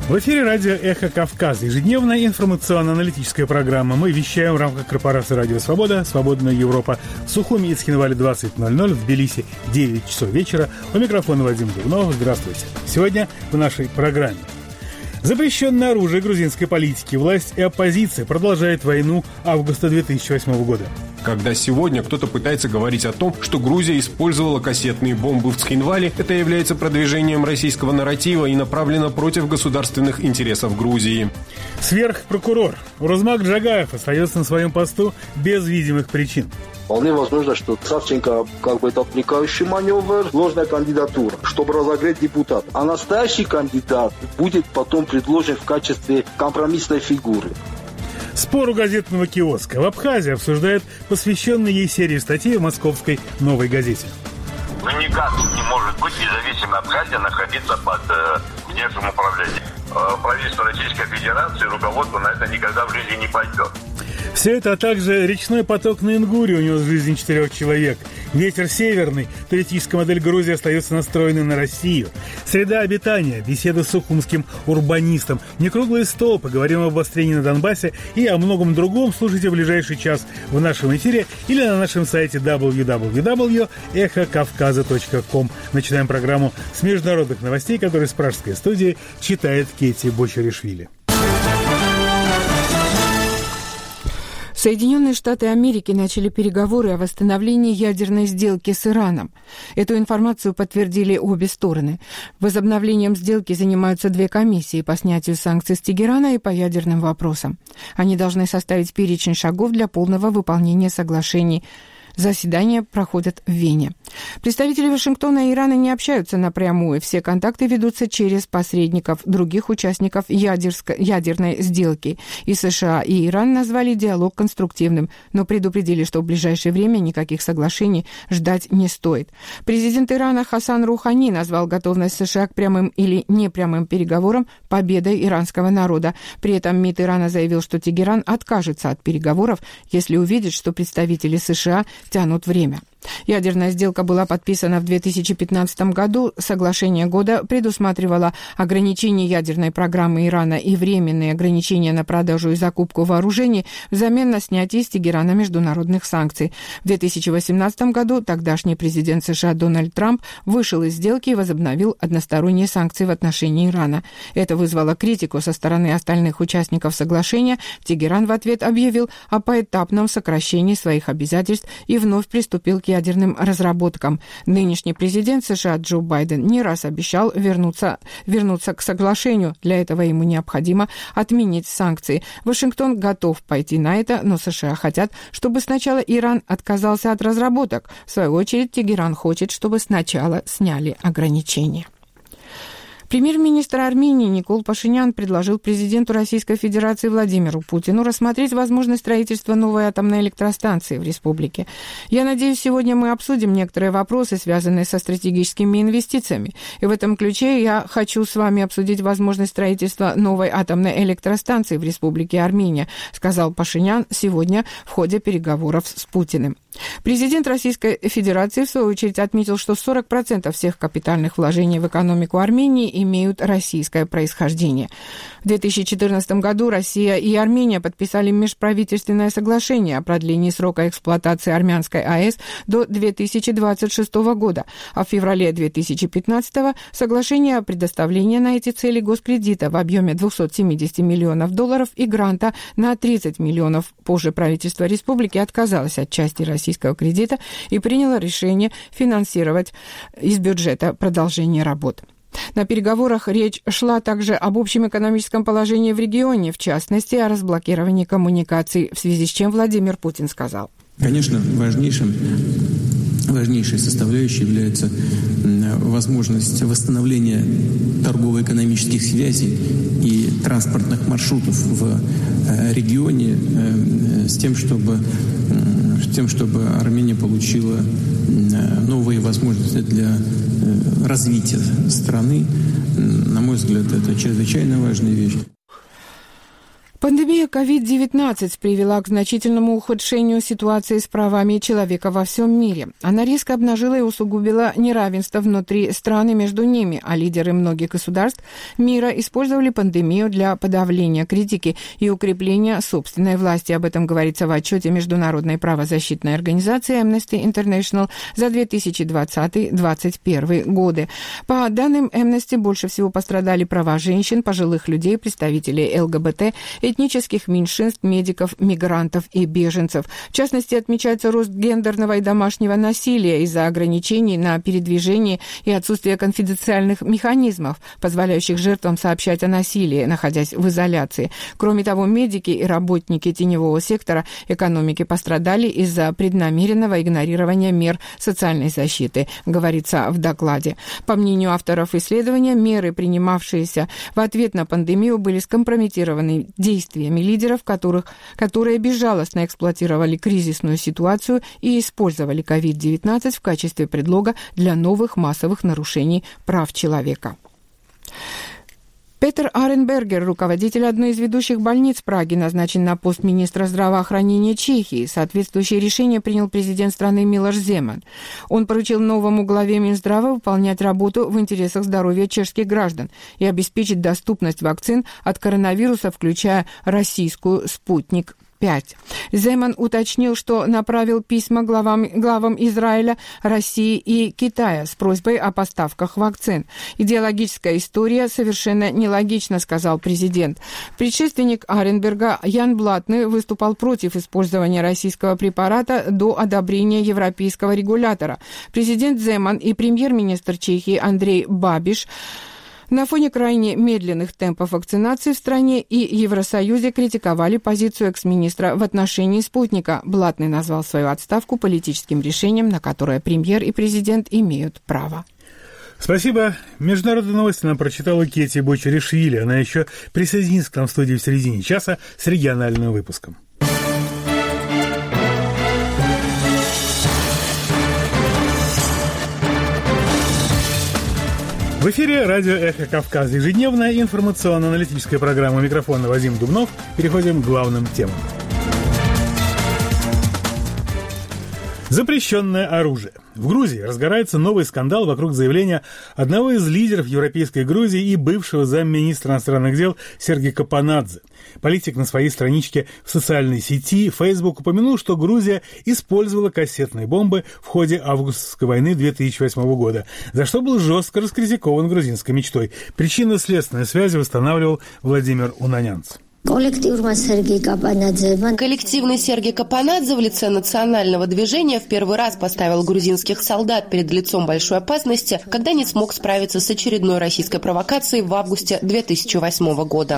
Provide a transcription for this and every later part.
В эфире радио «Эхо Кавказа». Ежедневная информационно-аналитическая программа. Мы вещаем в рамках корпорации «Радио Свобода», «Свободная Европа». В Сухуми и Цхинвале 20:00, в Тбилиси 9 часов вечера. У микрофона Вадим Дубнов. Здравствуйте. Сегодня в нашей программе. Запрещенное оружие грузинской политики. Власть и оппозиция продолжают войну августа 2008 года. Когда сегодня кто-то пытается говорить о том, что Грузия использовала кассетные бомбы в Цхинвале, это является продвижением российского нарратива и направлено против государственных интересов Грузии. Сверхпрокурор Урузмак Джагаев остается на своем посту без видимых причин. Вполне возможно, что Савченко это отвлекающий маневр, ложная кандидатура, чтобы разогреть депутата. А настоящий кандидат будет потом предложен в качестве компромиссной фигуры. Спор у газетного киоска. В Абхазии обсуждают посвященные ей серии статей в московской «Новой газете». Никак не может быть независимая Абхазия находиться под внешним управлением. Правительство Российской Федерации, руководство на это никогда в жизни не пойдет. Все это, а также речной поток на Ингуре унес жизнь 4 человек. Ветер северный, туристическая модель Грузии остается настроенной на Россию. Среда обитания, беседа с сухумским урбанистом, некруглый стол, поговорим об обострении на Донбассе и о многом другом. Слушайте в ближайший час в нашем эфире или на нашем сайте www.эхокавказа.ком. Начинаем программу с международных новостей, которые с пражской студии читает Кетти Бочаришвили. Соединенные Штаты Америки начали переговоры о восстановлении ядерной сделки с Ираном. Эту информацию подтвердили обе стороны. Возобновлением сделки занимаются 2 комиссии по снятию санкций с Тегерана и по ядерным вопросам. Они должны составить перечень шагов для полного выполнения соглашений. Заседания проходят в Вене. Представители Вашингтона и Ирана не общаются напрямую. Все контакты ведутся через посредников, других участников ядерной сделки. И США, и Иран назвали диалог конструктивным, но предупредили, что в ближайшее время никаких соглашений ждать не стоит. Президент Ирана Хасан Рухани назвал готовность США к прямым или непрямым переговорам победой иранского народа. При этом МИД Ирана заявил, что Тегеран откажется от переговоров, если увидит, что представители США тянут время. Ядерная сделка была подписана в 2015 году. Соглашение года предусматривало ограничение ядерной программы Ирана и временные ограничения на продажу и закупку вооружений взамен на снятие с Тегерана международных санкций. В 2018 году тогдашний президент США Дональд Трамп вышел из сделки и возобновил односторонние санкции в отношении Ирана. Это вызвало критику со стороны остальных участников соглашения. Тегеран в ответ объявил о поэтапном сокращении своих обязательств и вновь приступил к ядерным разработкам. Нынешний президент США Джо Байден не раз обещал вернуться к соглашению. Для этого ему необходимо отменить санкции. Вашингтон готов пойти на это, но США хотят, чтобы сначала Иран отказался от разработок. В свою очередь, Тегеран хочет, чтобы сначала сняли ограничения. Премьер-министр Армении Никол Пашинян предложил президенту Российской Федерации Владимиру Путину рассмотреть возможность строительства новой атомной электростанции в республике. Я надеюсь, сегодня мы обсудим некоторые вопросы, связанные со стратегическими инвестициями. И в этом ключе я хочу с вами обсудить возможность строительства новой атомной электростанции в республике Армения, сказал Пашинян сегодня в ходе переговоров с Путиным. Президент Российской Федерации, в свою очередь, отметил, что 40% всех капитальных вложений в экономику Армении имеют российское происхождение. В 2014 году Россия и Армения подписали межправительственное соглашение о продлении срока эксплуатации армянской АЭС до 2026 года, а в феврале 2015 соглашение о предоставлении на эти цели госкредита в объеме $270 миллионов и гранта на 30 миллионов. Позже правительство республики отказалось от части российского кредита и приняло решение финансировать из бюджета продолжение работ. На переговорах речь шла также об общем экономическом положении в регионе, в частности, о разблокировании коммуникаций, в связи с чем Владимир Путин сказал. Конечно, важнейшей составляющей является возможность восстановления торгово-экономических связей и транспортных маршрутов в регионе с тем, чтобы Армения получила новые возможности для развития страны. На мой взгляд, это чрезвычайно важная вещь. Пандемия COVID-19 привела к значительному ухудшению ситуации с правами человека во всем мире. Она резко обнажила и усугубила неравенство внутри стран и между ними, а лидеры многих государств мира использовали пандемию для подавления критики и укрепления собственной власти. Об этом говорится в отчете Международной правозащитной организации Amnesty International за 2020-2021 годы. По данным Amnesty, больше всего пострадали права женщин, пожилых людей, представителей ЛГБТ, этнических меньшинств, медиков, мигрантов и беженцев. В частности, отмечается рост гендерного и домашнего насилия из-за ограничений на передвижение и отсутствие конфиденциальных механизмов, позволяющих жертвам сообщать о насилии, находясь в изоляции. Кроме того, медики и работники теневого сектора экономики пострадали из-за преднамеренного игнорирования мер социальной защиты, говорится в докладе. По мнению авторов исследования, меры, принимавшиеся в ответ на пандемию, были скомпрометированы действиями лидеров, которые безжалостно эксплуатировали кризисную ситуацию и использовали COVID-19 в качестве предлога для новых массовых нарушений прав человека. Петер Аренбергер, руководитель одной из ведущих больниц Праги, назначен на пост министра здравоохранения Чехии. Соответствующее решение принял президент страны Милош Земан. Он поручил новому главе Минздрава выполнять работу в интересах здоровья чешских граждан и обеспечить доступность вакцин от коронавируса, включая российскую «Спутник». Земан уточнил, что направил письма главам Израиля, России и Китая с просьбой о поставках вакцин. Идеологическая история совершенно нелогична, сказал президент. Предшественник Аренберга Ян Блатный выступал против использования российского препарата до одобрения европейского регулятора. Президент Земан и премьер-министр Чехии Андрей Бабиш на фоне крайне медленных темпов вакцинации в стране и Евросоюзе критиковали позицию экс-министра в отношении «Спутника». Блатный назвал свою отставку политическим решением, на которое премьер и президент имеют право. Спасибо. Международные новости нам прочитала Кетти Бочаришвили. Она еще присоединится к нам в студии в середине часа с региональным выпуском. В эфире радио «Эхо Кавказа». Ежедневная информационно-аналитическая программа. Микрофона Вадим Дубнов. Переходим к главным темам. Запрещенное оружие. В Грузии разгорается новый скандал вокруг заявления одного из лидеров европейской Грузии и бывшего замминистра иностранных дел Сергея Капанадзе. Политик на своей страничке в социальной сети Facebook упомянул, что Грузия использовала кассетные бомбы в ходе августовской войны 2008 года, за что был жестко раскритикован грузинской мечтой. Причинно-следственные связи восстанавливал Владимир Унанянц. Коллективный Сергей Капанадзе в лице национального движения в первый раз поставил грузинских солдат перед лицом большой опасности, когда не смог справиться с очередной российской провокацией в августе 2008 года.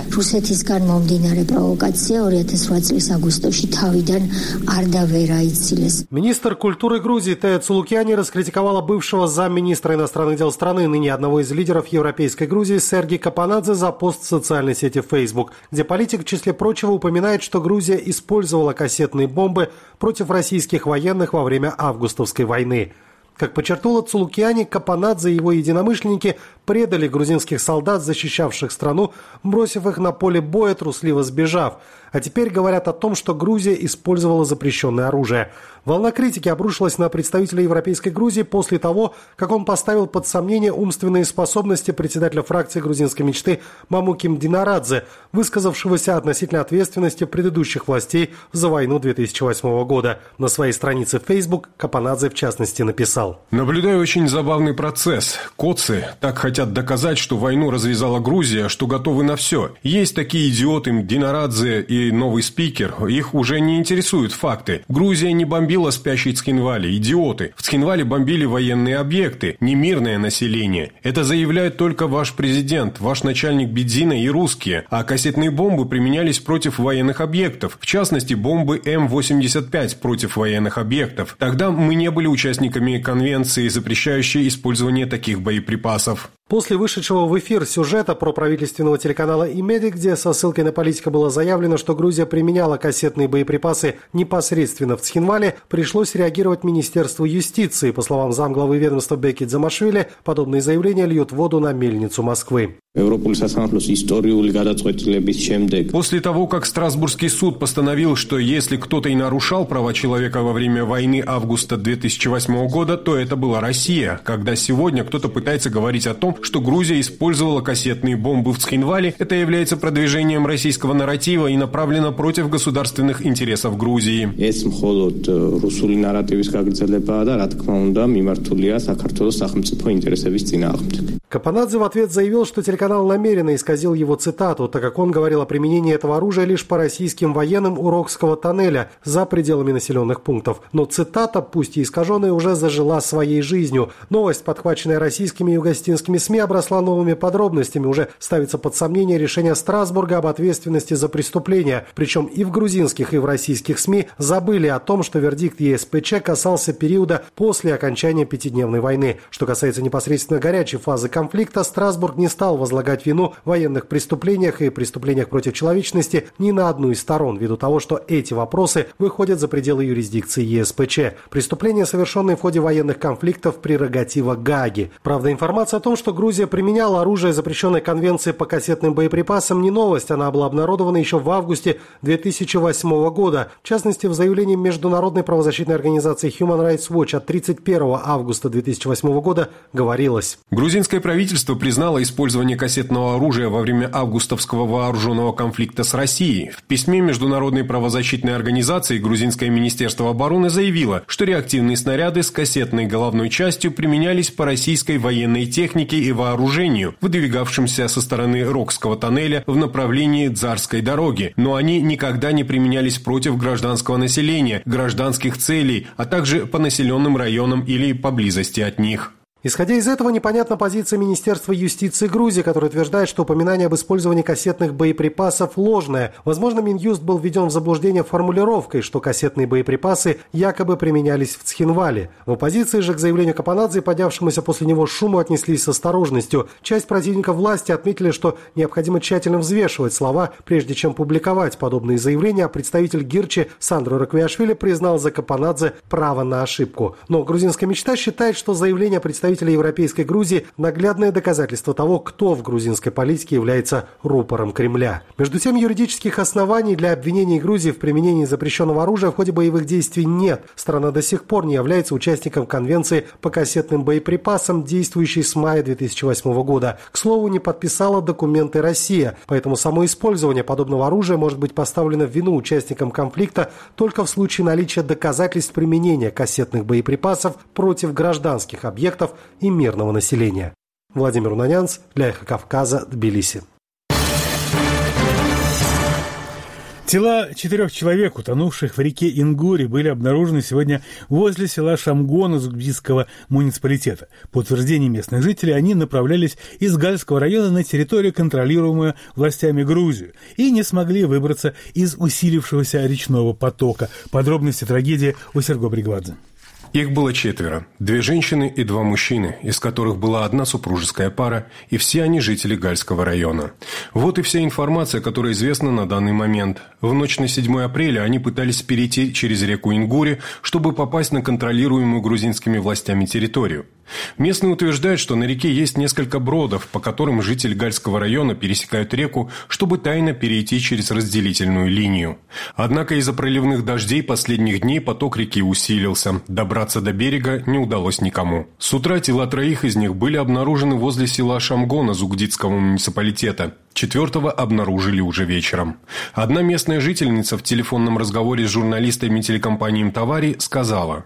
Министр культуры Грузии Тея Цулукяни раскритиковала бывшего замминистра иностранных дел страны, ныне одного из лидеров европейской Грузии, Сергея Капанадзе, за пост в социальной сети Facebook, где политик в числе прочего упоминает, что Грузия использовала кассетные бомбы против российских военных во время августовской войны. Как подчеркнула Цулукяни, Капанадзе и его единомышленники предали грузинских солдат, защищавших страну, бросив их на поле боя, трусливо сбежав. А теперь говорят о том, что Грузия использовала запрещенное оружие. Волна критики обрушилась на представителя Европейской Грузии после того, как он поставил под сомнение умственные способности председателя фракции грузинской мечты Мамуким Динарадзе, высказавшегося относительно ответственности предыдущих властей за войну 2008 года. На своей странице в Facebook Капанадзе в частности написал: «Наблюдаю очень забавный процесс. Коцы так хотят доказать, что войну развязала Грузия, что готовы на все. Есть такие идиоты Динарадзе и новый спикер. Их уже не интересуют факты. Грузия не бомбила спящий Цхинвали. Идиоты. В Цхинвале бомбили военные объекты, не мирное население. Это заявляет только ваш президент, ваш начальник Бедзина и русские. А кассетные бомбы применялись против военных объектов. В частности, бомбы М-85 против военных объектов. Тогда мы не были участниками конвенции, запрещающей использование таких боеприпасов». После вышедшего в эфир сюжета про правительственного телеканала «Имеди», где со ссылкой на политика было заявлено, что Грузия применяла кассетные боеприпасы непосредственно в Цхинвале, пришлось реагировать Министерству юстиции. По словам замглавы ведомства Беки Дзамашвили, подобные заявления льют воду на мельницу Москвы. После того, как Страсбургский суд постановил, что если кто-то и нарушал права человека во время войны августа 2008 года, то это была Россия. Когда сегодня кто-то пытается говорить о том, что Грузия использовала кассетные бомбы в Цхинвале, это является продвижением российского нарратива и направлено против государственных интересов Грузии. Капанадзе в ответ заявил, что телеканал намеренно исказил его цитату, так как он говорил о применении этого оружия лишь по российским военным у Рокского тоннеля за пределами населенных пунктов. Но цитата, пусть и искаженная, уже зажила своей жизнью. Новость, подхваченная российскими и югостинскими СМИ, обросла новыми подробностями. Уже ставится под сомнение решение Страсбурга об ответственности за преступления. Причем и в грузинских, и в российских СМИ забыли о том, что вердикт ЕСПЧ касался периода после окончания пятидневной войны. Что касается непосредственно горячей фазы конфликта, Страсбург не стал возлагать вину в военных преступлениях и преступлениях против человечности ни на одну из сторон, ввиду того, что эти вопросы выходят за пределы юрисдикции ЕСПЧ. Преступления, совершенные в ходе военных конфликтов, прерогатива Гааги. Правда, информация о том, что Грузия применяла оружие, запрещенное Конвенцией по кассетным боеприпасам, не новость. Она была обнародована еще в августе 2008 года. В частности, в заявлении международной правозащитной организации Human Rights Watch от 31 августа 2008 года говорилось: грузинское правительство признало использование кассетного оружия во время августовского вооруженного конфликта с Россией. В письме международной правозащитной организации грузинское министерство обороны заявило, что реактивные снаряды с кассетной головной частью применялись по российской военной технике и вооружению, выдвигавшимся со стороны Рокского тоннеля в направлении Дзарской дороги, но они никогда не применялись против гражданского населения, гражданских целей, а также по населенным районам или поблизости от них. Исходя из этого, непонятна позиция Министерства юстиции Грузии, которое утверждает, что упоминание об использовании кассетных боеприпасов ложное. Возможно, Минюст был введен в заблуждение формулировкой, что кассетные боеприпасы якобы применялись в Цхинвале. В оппозиции же к заявлению Капанадзе и поднявшемуся после него шуму отнеслись с осторожностью. Часть противников власти отметили, что необходимо тщательно взвешивать слова, прежде чем публиковать подобные заявления, а представитель Гирчи Сандро Раквиашвили признал за Капанадзе право на ошибку. Но грузинская мечта считает, что заявление представителя Европейской Грузии – наглядное доказательство того, кто в грузинской политике является рупором Кремля. Между тем, юридических оснований для обвинений Грузии в применении запрещенного оружия в ходе боевых действий нет. Страна до сих пор не является участником Конвенции по кассетным боеприпасам, действующей с мая 2008 года. К слову, не подписала документы Россия, поэтому само использование подобного оружия может быть поставлено в вину участникам конфликта только в случае наличия доказательств применения кассетных боеприпасов против гражданских объектов и мирного населения. Владимир Унанянц для «Эхо Кавказа», Тбилиси. Тела 4 человек, утонувших в реке Ингури, были обнаружены сегодня возле села Шамгона Зугдийского муниципалитета. По утверждению местных жителей, они направлялись из Гальского района на территорию, контролируемую властями Грузии, и не смогли выбраться из усилившегося речного потока. Подробности трагедии у Серго Бригвадзе. Их было 4. 2 женщины и 2 мужчины, из которых была одна супружеская пара, и все они жители Гальского района. Вот и вся информация, которая известна на данный момент. В ночь на 7 апреля они пытались перейти через реку Ингури, чтобы попасть на контролируемую грузинскими властями территорию. Местные утверждают, что на реке есть несколько бродов, по которым жители Гальского района пересекают реку, чтобы тайно перейти через разделительную линию. Однако из-за проливных дождей последних дней поток реки усилился. Добраться до берега не удалось никому. С утра тела 3 из них были обнаружены возле села Шамгона Зугдидского муниципалитета. 4-го обнаружили уже вечером. Одна местная жительница в телефонном разговоре с журналистами телекомпании «Тавари» сказала: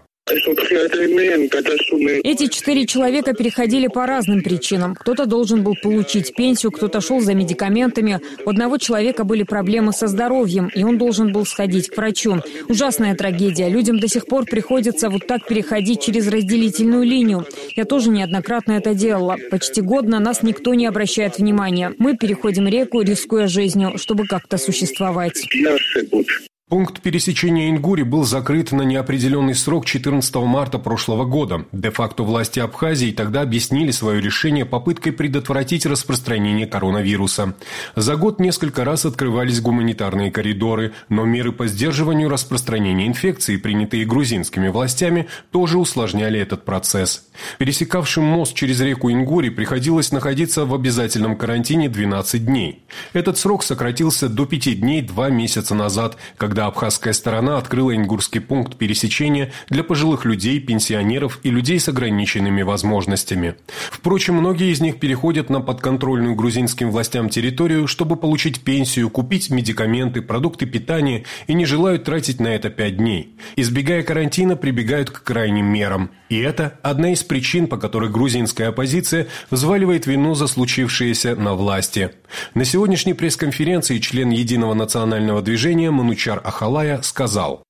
эти 4 человека переходили по разным причинам. Кто-то должен был получить пенсию, кто-то шел за медикаментами. У одного человека были проблемы со здоровьем, и он должен был сходить к врачу. Ужасная трагедия. Людям до сих пор приходится вот так переходить через разделительную линию. Я тоже неоднократно это делала. Почти год на нас никто не обращает внимания. Мы переходим реку, рискуя жизнью, чтобы как-то существовать. Пункт пересечения Ингури был закрыт на неопределенный срок 14 марта прошлого года. Де-факто власти Абхазии тогда объяснили свое решение попыткой предотвратить распространение коронавируса. За год несколько раз открывались гуманитарные коридоры, но меры по сдерживанию распространения инфекции, принятые грузинскими властями, тоже усложняли этот процесс. Пересекавшим мост через реку Ингури приходилось находиться в обязательном карантине 12 дней. Этот срок сократился до 5 дней 2 месяца назад, когда абхазская сторона открыла ингурский пункт пересечения для пожилых людей, пенсионеров и людей с ограниченными возможностями. Впрочем, многие из них переходят на подконтрольную грузинским властям территорию, чтобы получить пенсию, купить медикаменты, продукты питания и не желают тратить на это 5 дней. Избегая карантина, прибегают к крайним мерам. И это одна из причин, по которой грузинская оппозиция взваливает вину за случившееся на власти. На сегодняшней пресс-конференции член Единого национального движения Манучар Ахалая сказал: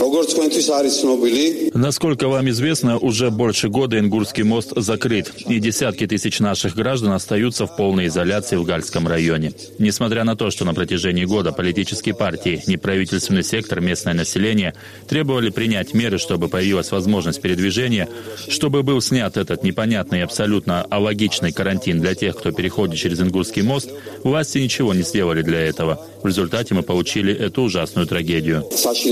насколько вам известно, уже больше года Ингурский мост закрыт, и десятки тысяч наших граждан остаются в полной изоляции в Гальском районе. Несмотря на то, что на протяжении года политические партии, неправительственный сектор, местное население требовали принять меры, чтобы появилась возможность передвижения, чтобы был снят этот непонятный и абсолютно алогичный карантин для тех, кто переходит через Ингурский мост, власти ничего не сделали для этого. В результате мы получили эту ужасную трагедию.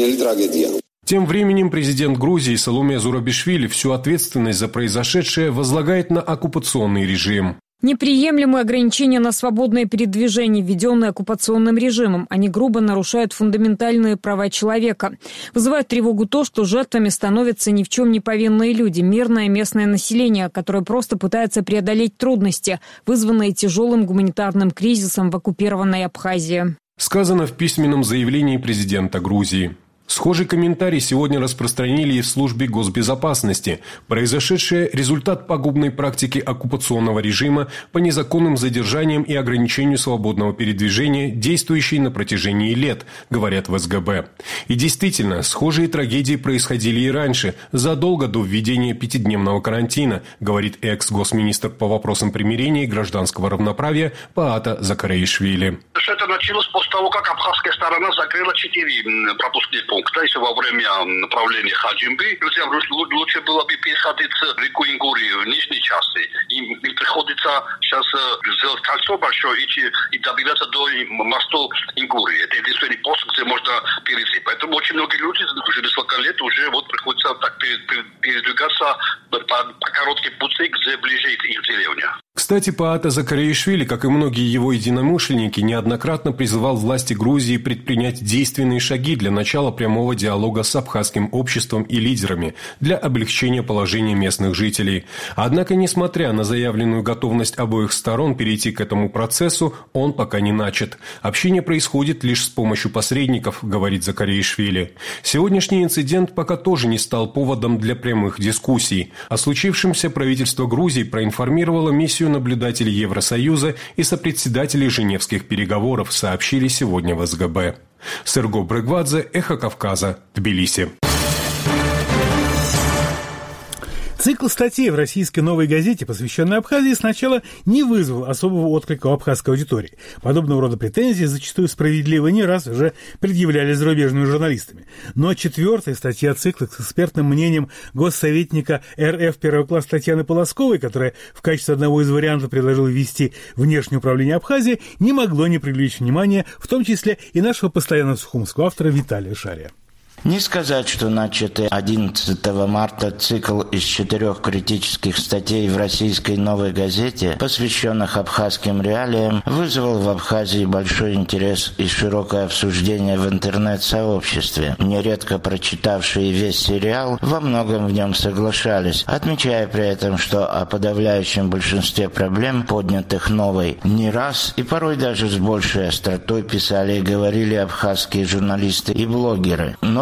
Тем временем президент Грузии Саломе Зурабишвили всю ответственность за произошедшее возлагает на оккупационный режим. Неприемлемые ограничения на свободное передвижение, введенные оккупационным режимом. Они грубо нарушают фундаментальные права человека. Вызывает тревогу то, что жертвами становятся ни в чем не повинные люди, мирное местное население, которое просто пытается преодолеть трудности, вызванные тяжелым гуманитарным кризисом в оккупированной Абхазии. Сказано в письменном заявлении президента Грузии. Схожий комментарий сегодня распространили и в службе госбезопасности. Произошедшее – результат пагубной практики оккупационного режима по незаконным задержаниям и ограничению свободного передвижения, действующей на протяжении лет, говорят в СГБ. И действительно, схожие трагедии происходили и раньше, задолго до введения 5-дневного карантина, говорит экс-госминистр по вопросам примирения и гражданского равноправия Паата Закараишвили. Это началось после того, как абхазская сторона закрыла 4 пропускных пункта. Если во время направления Хаджимбы, друзья, лучше было бы переходить реку Ингури в нижней части. Им приходится сейчас сделать кольцо большое и добираться до моста Ингури. Это единственный пост, где можно перейти. Поэтому очень многие люди уже несколько лет уже приходится так передвигаться по коротким пути, где ближе их деревня. Кстати, Паата Закараишвили, как и многие его единомышленники, неоднократно призывал власти Грузии предпринять действенные шаги для начала прямого диалога с абхазским обществом и лидерами для облегчения положения местных жителей. Однако, несмотря на заявленную готовность обоих сторон перейти к этому процессу, он пока не начат. Общение происходит лишь с помощью посредников, говорит Закараишвили. Сегодняшний инцидент пока тоже не стал поводом для прямых дискуссий. О случившемся правительство Грузии проинформировало миссию наблюдателей Евросоюза и сопредседателей Женевских переговоров, сообщили сегодня в СГБ. Серго Брыгвадзе, Эхо Кавказа, Тбилиси. Цикл статей в российской «Новой газете», посвященной Абхазии, сначала не вызвал особого отклика у абхазской аудитории. Подобного рода претензии, зачастую справедливо, не раз уже предъявлялись зарубежными журналистами. Но 4-я статья цикла с экспертным мнением госсоветника РФ первого класса Татьяны Полосковой, которая в качестве одного из вариантов предложила ввести внешнее управление Абхазии, не могло не привлечь внимания, в том числе и нашего постоянного сухумского автора Виталия Шария. Не сказать, что начатый 11 марта цикл из 4 критических статей в российской «Новой газете», посвященных абхазским реалиям, вызвал в Абхазии большой интерес и широкое обсуждение в интернет-сообществе. Нередко прочитавшие весь сериал во многом в нем соглашались, отмечая при этом, что о подавляющем большинстве проблем, поднятых «Новой», не раз и порой даже с большей остротой писали и говорили абхазские журналисты и блогеры. Но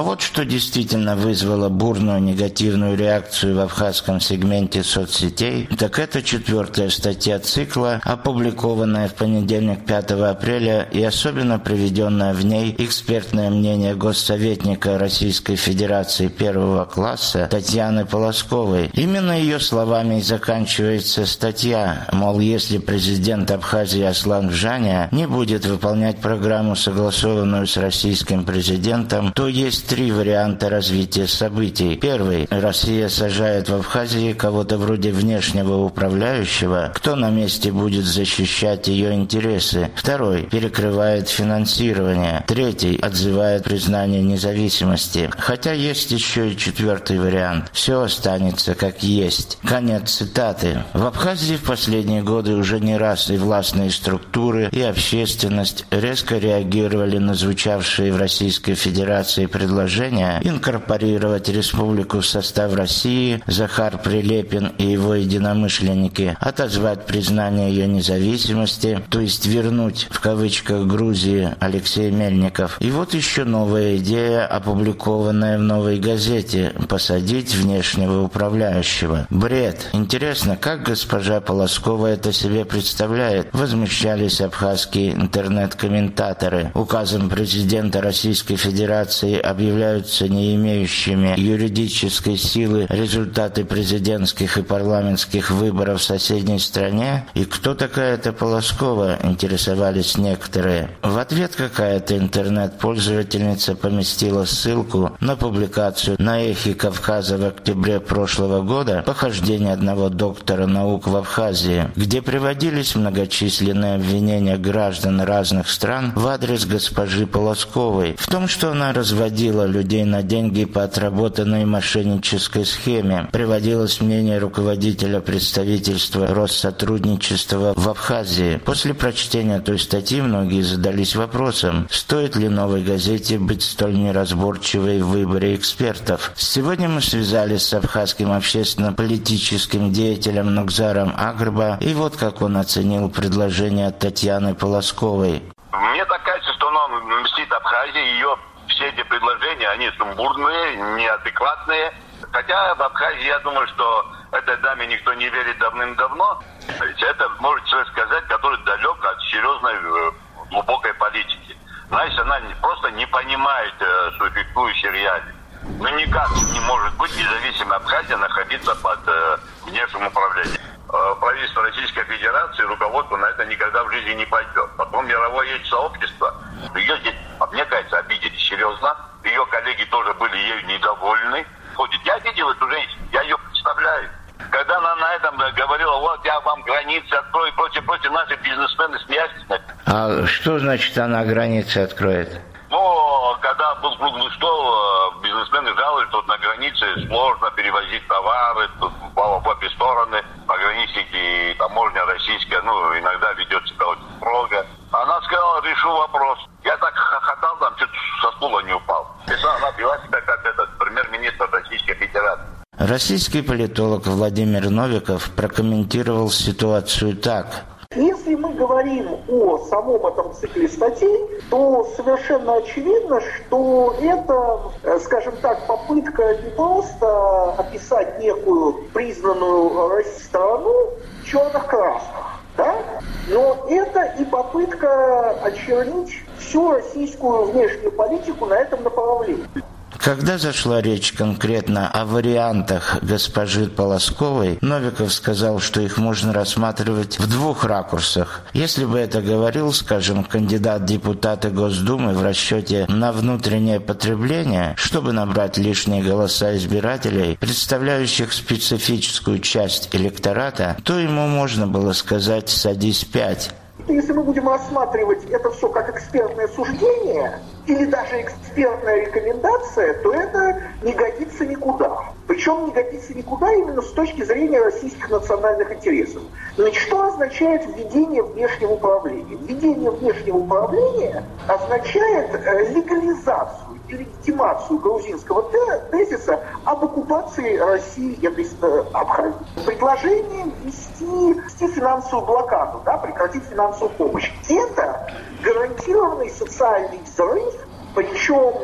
вот что действительно вызвало бурную негативную реакцию в абхазском сегменте соцсетей, так это 4-я статья цикла, опубликованная в понедельник 5 апреля и особенно приведенное в ней экспертное мнение госсоветника Российской Федерации первого класса Татьяны Полосковой. Именно ее словами и заканчивается статья, мол, если президент Абхазии Аслан Гжаня не будет выполнять программу, согласованную с российским президентом, то есть 3 варианта развития событий. Первый. Россия сажает в Абхазии кого-то вроде внешнего управляющего, кто на месте будет защищать ее интересы. Второй. Перекрывает финансирование. Третий. Отзывает признание независимости. Хотя есть еще и 4-й вариант. Все останется как есть. Конец цитаты. В Абхазии в последние годы уже не раз и властные структуры, и общественность резко реагировали на звучавшие в Российской Федерации предложения инкорпорировать республику в состав России. Захар Прилепин и его единомышленники, отозвать признание ее независимости, то есть вернуть в кавычках Грузии Алексей Мельников. И вот еще новая идея, опубликованная в «Новой газете» – посадить внешнего управляющего. Бред. Интересно, как госпожа Полоскова это себе представляет? Возмущались абхазские интернет-комментаторы. Указом президента Российской Федерации объявляются не имеющими юридической силы результаты президентских и парламентских выборов в соседней стране. И кто такая эта Полоскова, интересовались некоторые. В ответ какая-то интернет-пользовательница поместила ссылку на публикацию на Эхе Кавказа в октябре прошлого года «Похождение одного доктора наук в Абхазии», где приводились многочисленные обвинения граждан разных стран в адрес госпожи Полосковой в том, что она разводила людей на деньги по отработанной мошеннической схеме. Приводилось мнение руководителя представительства Россотрудничества в Абхазии. После прочтения той статьи многие задались вопросом, стоит ли «Новой газете» быть столь неразборчивой в выборе экспертов. Сегодня мы связались с абхазским общественно-политическим деятелем Нукзаром Агрба, и вот как он оценил предложение Татьяны Полосковой. Мне так кажется, что он мстит Абхазии, ее все эти предложения, они сумбурные, неадекватные. Хотя в Абхазии, я думаю, что этой даме никто не верит давным-давно. Это может человек сказать, который далек от серьезной, глубокой политики. Знаете, она просто не понимает существующей реалии. Но никак не может быть независимой Абхазия находиться под внешним управлением. Правительство Российской Федерации, руководство на это никогда в жизни не пойдет. Потом мировое сообщество, ее здесь, мне кажется, обидели серьезно. Ее коллеги тоже были ею недовольны. Я видел эту женщину, я ее представляю. Когда она на этом говорила, вот я вам границы открою, против наши бизнесмены смеялись. А что значит она границы откроет? Ну, когда был круглый стол, бизнесмены жалуются, что на границе сложно перевозить товары в обе стороны. Пограничники и таможня российская, иногда ведет себя очень строго. Она сказала, решу вопрос. Я так хохотал, там чуть со стула не упал. Это она вела себя как премьер-министр Российской Федерации. Российский политолог Владимир Новиков прокомментировал ситуацию так. Если мы говорим о самом этом цикле статей, то совершенно очевидно, что это, скажем так, попытка не просто описать некую признанную страну в черных красках, да? Но это и попытка очернить всю российскую внешнюю политику на этом направлении. Когда зашла речь конкретно о вариантах госпожи Полосковой, Новиков сказал, что их можно рассматривать в 2 ракурсах. Если бы это говорил, скажем, кандидат в депутаты Госдумы в расчете на внутреннее потребление, чтобы набрать лишние голоса избирателей, представляющих специфическую часть электората, то ему можно было сказать «садись 5». Если мы будем рассматривать это все как экспертное суждение или даже экспертная рекомендация, то это не годится никуда. Причем не годится никуда именно с точки зрения российских национальных интересов. Значит, что означает введение внешнего управления? Введение внешнего управления означает легализацию и легитимацию грузинского тезиса об оккупации России этой Абхазии. Предложение ввести финансовую блокаду, прекратить финансовую помощь. Это гарантированный социальный взрыв, причем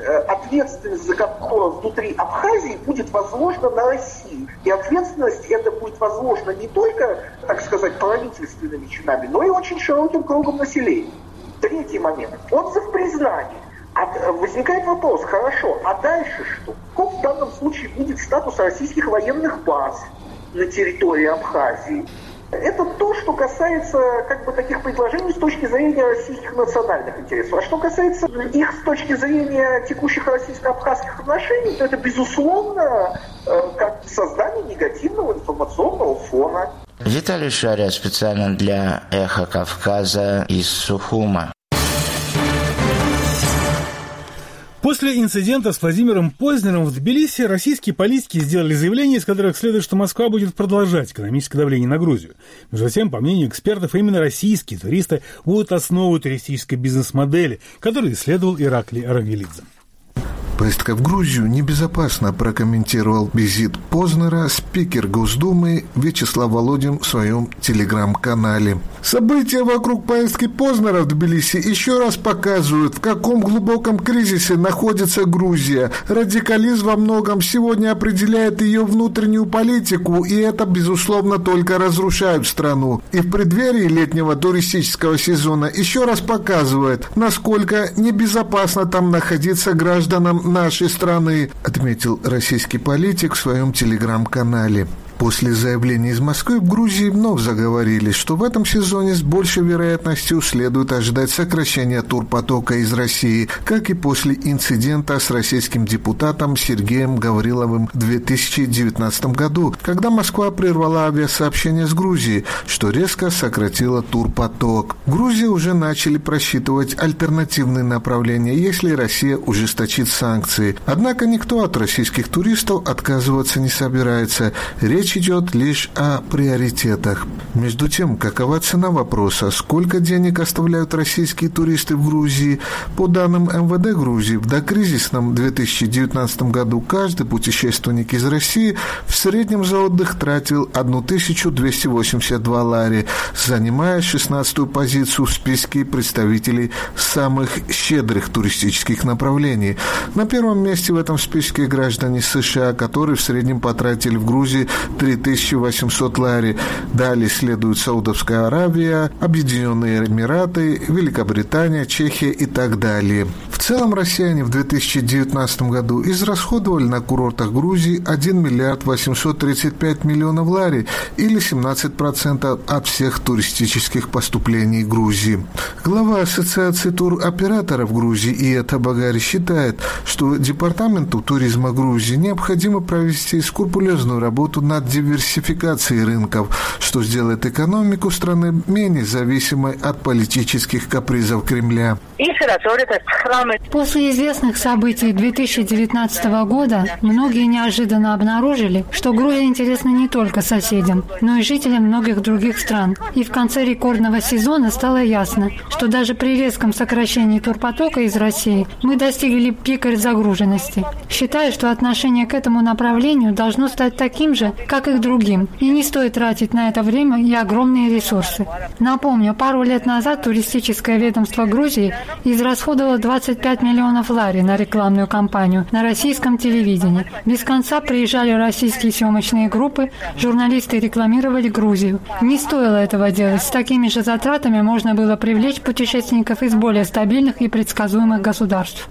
ответственность за которую внутри Абхазии будет возложена на Россию. И ответственность эта будет возложена не только, так сказать, правительственными чинами, но и очень широким кругом населения. Третий момент. Отзыв признания. Возникает вопрос, хорошо, а дальше что? Каков в данном случае будет статус российских военных баз на территории Абхазии? Это то, что касается таких предложений с точки зрения российских национальных интересов. А что касается их с точки зрения текущих российско-абхазских отношений, то это, безусловно, как создание негативного информационного фона. Виталий Шария специально для «Эхо Кавказа» из Сухума. После инцидента с Владимиром Познером в Тбилиси российские политики сделали заявление, из которых следует, что Москва будет продолжать экономическое давление на Грузию. Между тем, по мнению экспертов, именно российские туристы будут основой туристической бизнес-модели, которую исследовал Ираклий Арангелидзе. Поездка в Грузию небезопасна, прокомментировал визит Познера спикер Госдумы Вячеслав Володин в своем телеграм-канале. События вокруг поездки Познера в Тбилиси еще раз показывают, в каком глубоком кризисе находится Грузия. Радикализм во многом сегодня определяет ее внутреннюю политику, и это, безусловно, только разрушает страну. И в преддверии летнего туристического сезона еще раз показывает, насколько небезопасно там находиться гражданам нашей страны, отметил российский политик в своем телеграм-канале. После заявления из Москвы в Грузии вновь заговорили, что в этом сезоне с большей вероятностью следует ожидать сокращения турпотока из России, как и после инцидента с российским депутатом Сергеем Гавриловым в 2019 году, когда Москва прервала авиасообщение с Грузией, что резко сократило турпоток. В Грузии уже начали просчитывать альтернативные направления, если Россия ужесточит санкции. Однако никто от российских туристов отказываться не собирается. Речь идет лишь о приоритетах. Между тем, какова цена вопроса, сколько денег оставляют российские туристы в Грузии? По данным МВД Грузии, в докризисном 2019 году каждый путешественник из России в среднем за отдых тратил 1282 лари, занимая 16-ю позицию в списке представителей самых щедрых туристических направлений. На первом месте в этом списке граждане США, которые в среднем потратили в Грузии 3800 лари. Далее следуют Саудовская Аравия, Объединенные Эмираты, Великобритания, Чехия и так далее. В целом россияне в 2019 году израсходовали на курортах Грузии 1 миллиард 835 миллионов лари или 17% от всех туристических поступлений Грузии. Глава Ассоциации туроператоров Грузии Иета Багари считает, что Департаменту туризма Грузии необходимо провести скрупулезную работу над диверсификацией рынков, что сделает экономику страны менее зависимой от политических капризов Кремля. После известных событий 2019 года многие неожиданно обнаружили, что Грузия интересна не только соседям, но и жителям многих других стран. И в конце рекордного сезона стало ясно, что даже при резком сокращении турпотока из России мы достигли пика загруженности. Считаю, что отношение к этому направлению должно стать таким же, как и к другим, и не стоит тратить на это время и огромные ресурсы. Напомню, пару лет назад туристическое ведомство Грузии израсходовало 25 миллионов лари на рекламную кампанию на российском телевидении. Без конца приезжали российские съемочные группы, журналисты рекламировали Грузию. Не стоило этого делать. С такими же затратами можно было привлечь путешественников из более стабильных и предсказуемых государств.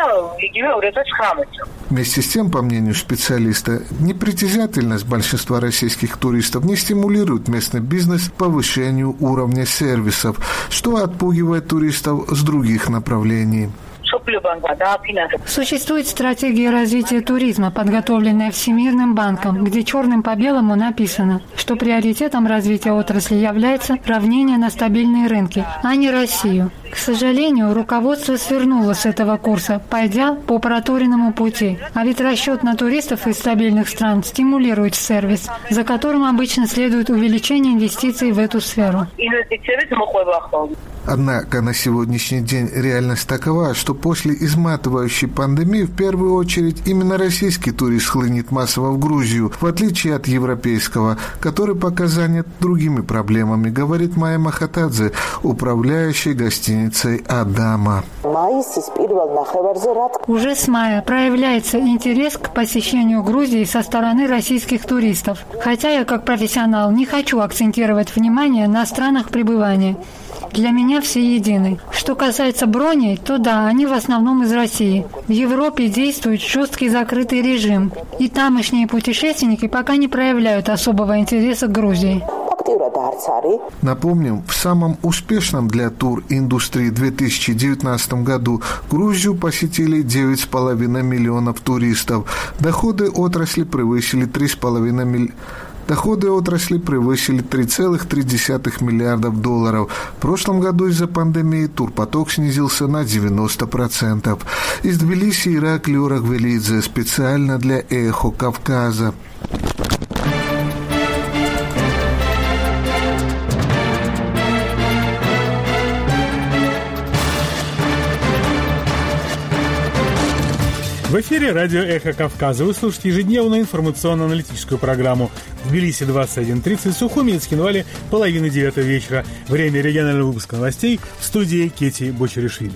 Вместе с тем, по мнению специалиста, непритязательность большинства российских туристов не стимулирует местный бизнес к повышению уровня сервисов, что отпугивает туристов с других направлений. Существует стратегия развития туризма, подготовленная Всемирным банком, где черным по белому написано, что приоритетом развития отрасли является равнение на стабильные рынки, а не Россию. К сожалению, руководство свернуло с этого курса, пойдя по проторенному пути. А ведь расчет на туристов из стабильных стран стимулирует сервис, за которым обычно следует увеличение инвестиций в эту сферу. Однако на сегодняшний день реальность такова, что после изматывающей пандемии в первую очередь именно российский турист хлынет массово в Грузию, в отличие от европейского, который пока занят другими проблемами, говорит Майя Махатадзе, управляющая гостиницей «Адама». Уже с мая проявляется интерес к посещению Грузии со стороны российских туристов. Хотя я, как профессионал, не хочу акцентировать внимание на странах пребывания. Для меня все едины. Что касается броней, то да, они в основном из России. В Европе действует жесткий закрытый режим, и тамошние путешественники пока не проявляют особого интереса к Грузии. Напомним, в самом успешном для тур-индустрии 2019 году Грузию посетили 9,5 миллионов туристов. Доходы отрасли превысили 3,3 миллиардов долларов. В прошлом году из-за пандемии турпоток снизился на 90%. Из Тбилиси Ираклий Орагвелидзе специально для «Эхо Кавказа». В эфире радио «Эхо Кавказа». Вы слушаете ежедневную информационно-аналитическую программу в Тбилиси 21:30, Сухуми и Цхинвале 8:30 вечера. Время регионального выпуска новостей в студии Кети Бочаришвили.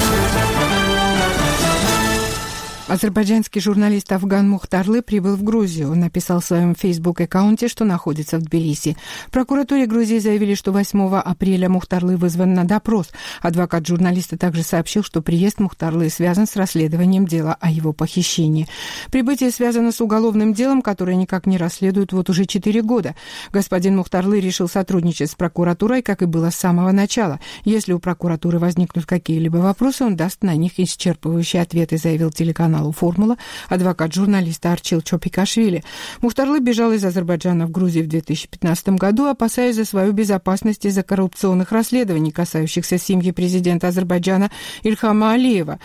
Азербайджанский журналист Афган Мухтарлы прибыл в Грузию. Он написал в своем Facebook-аккаунте, что находится в Тбилиси. В прокуратуре Грузии заявили, что 8 апреля Мухтарлы вызван на допрос. Адвокат журналиста также сообщил, что приезд Мухтарлы связан с расследованием дела о его похищении. Прибытие связано с уголовным делом, которое никак не расследуют вот уже 4 года. Господин Мухтарлы решил сотрудничать с прокуратурой, как и было с самого начала. Если у прокуратуры возникнут какие-либо вопросы, он даст на них исчерпывающие ответы, заявил телеканал «Формула» адвокат журналиста Арчил Чопикашвили. Мухтарлы бежал из Азербайджана в Грузию в 2015 году, опасаясь за свою безопасность из-за коррупционных расследований, касающихся семьи президента Азербайджана Ильхама Алиева.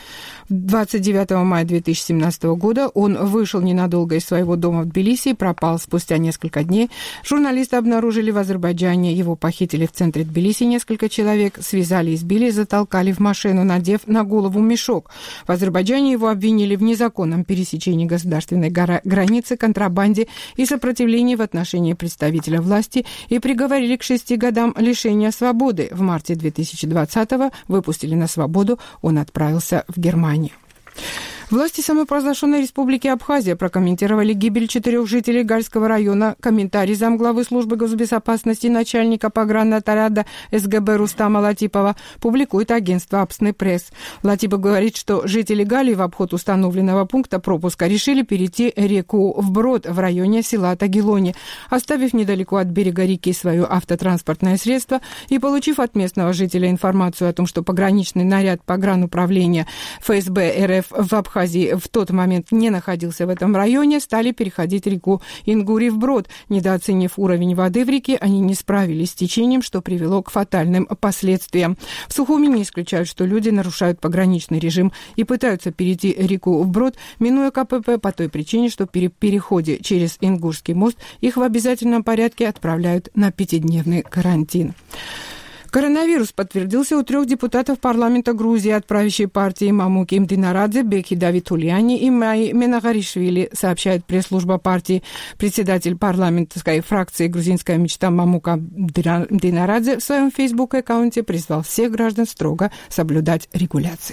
29 мая 2017 года он вышел ненадолго из своего дома в Тбилиси и пропал спустя несколько дней. Журналисты обнаружили в Азербайджане. Его похитили в центре Тбилиси несколько человек, связали, избили и затолкали в машину, надев на голову мешок. В Азербайджане его обвинили в незаконном пересечении государственной границы, контрабанде и сопротивлении в отношении представителя власти и приговорили к 6 годам лишения свободы. В марте 2020-го выпустили на свободу, он отправился в Германию. Власти самопровозглашенной республики Абхазия прокомментировали гибель 4 жителей Гальского района. Комментарий замглавы службы госбезопасности начальника пограннотаряда СГБ Рустама Латипова публикует агентство Апсны Пресс. Латипов говорит, что жители Галии в обход установленного пункта пропуска решили перейти реку вброд в районе села Тагилони, оставив недалеко от берега реки свое автотранспортное средство и получив от местного жителя информацию о том, что пограничный наряд погрануправления ФСБ РФ в Абхазии в тот момент не находился в этом районе, стали переходить реку Ингури вброд. Недооценив уровень воды в реке, они не справились с течением, что привело к фатальным последствиям. В Сухуми не исключают, что люди нарушают пограничный режим и пытаются перейти реку вброд, минуя КПП по той причине, что при переходе через Ингурский мост их в обязательном порядке отправляют на 5-дневный карантин. Коронавирус подтвердился у 3 депутатов парламента Грузии от правящей партии Мамуки Мдинарадзе, Беки Давитульяни и Майи Менагаришвили, сообщает пресс-служба партии. Председатель парламентской фракции «Грузинская мечта» Мамука Мдинарадзе в своем фейсбук-аккаунте призвал всех граждан строго соблюдать регуляции.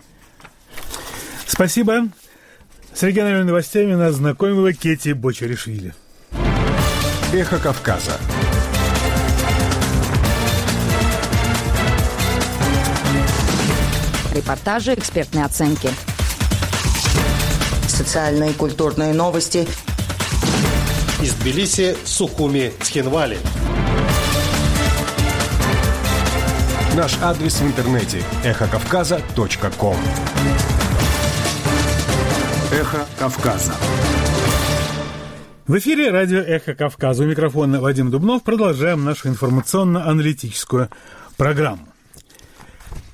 Спасибо. С региональными новостями нас знакомила Кети Бочаришвили. Эхо Кавказа. Репортажи, экспертные оценки. Социальные и культурные новости. Из Тбилиси, Сухуми, Цхинвали. Наш адрес в интернете – эхокавказа.ком. Эхо Кавказа. В эфире радио «Эхо Кавказа». У микрофона Вадим Дубнов. Продолжаем нашу информационно-аналитическую программу.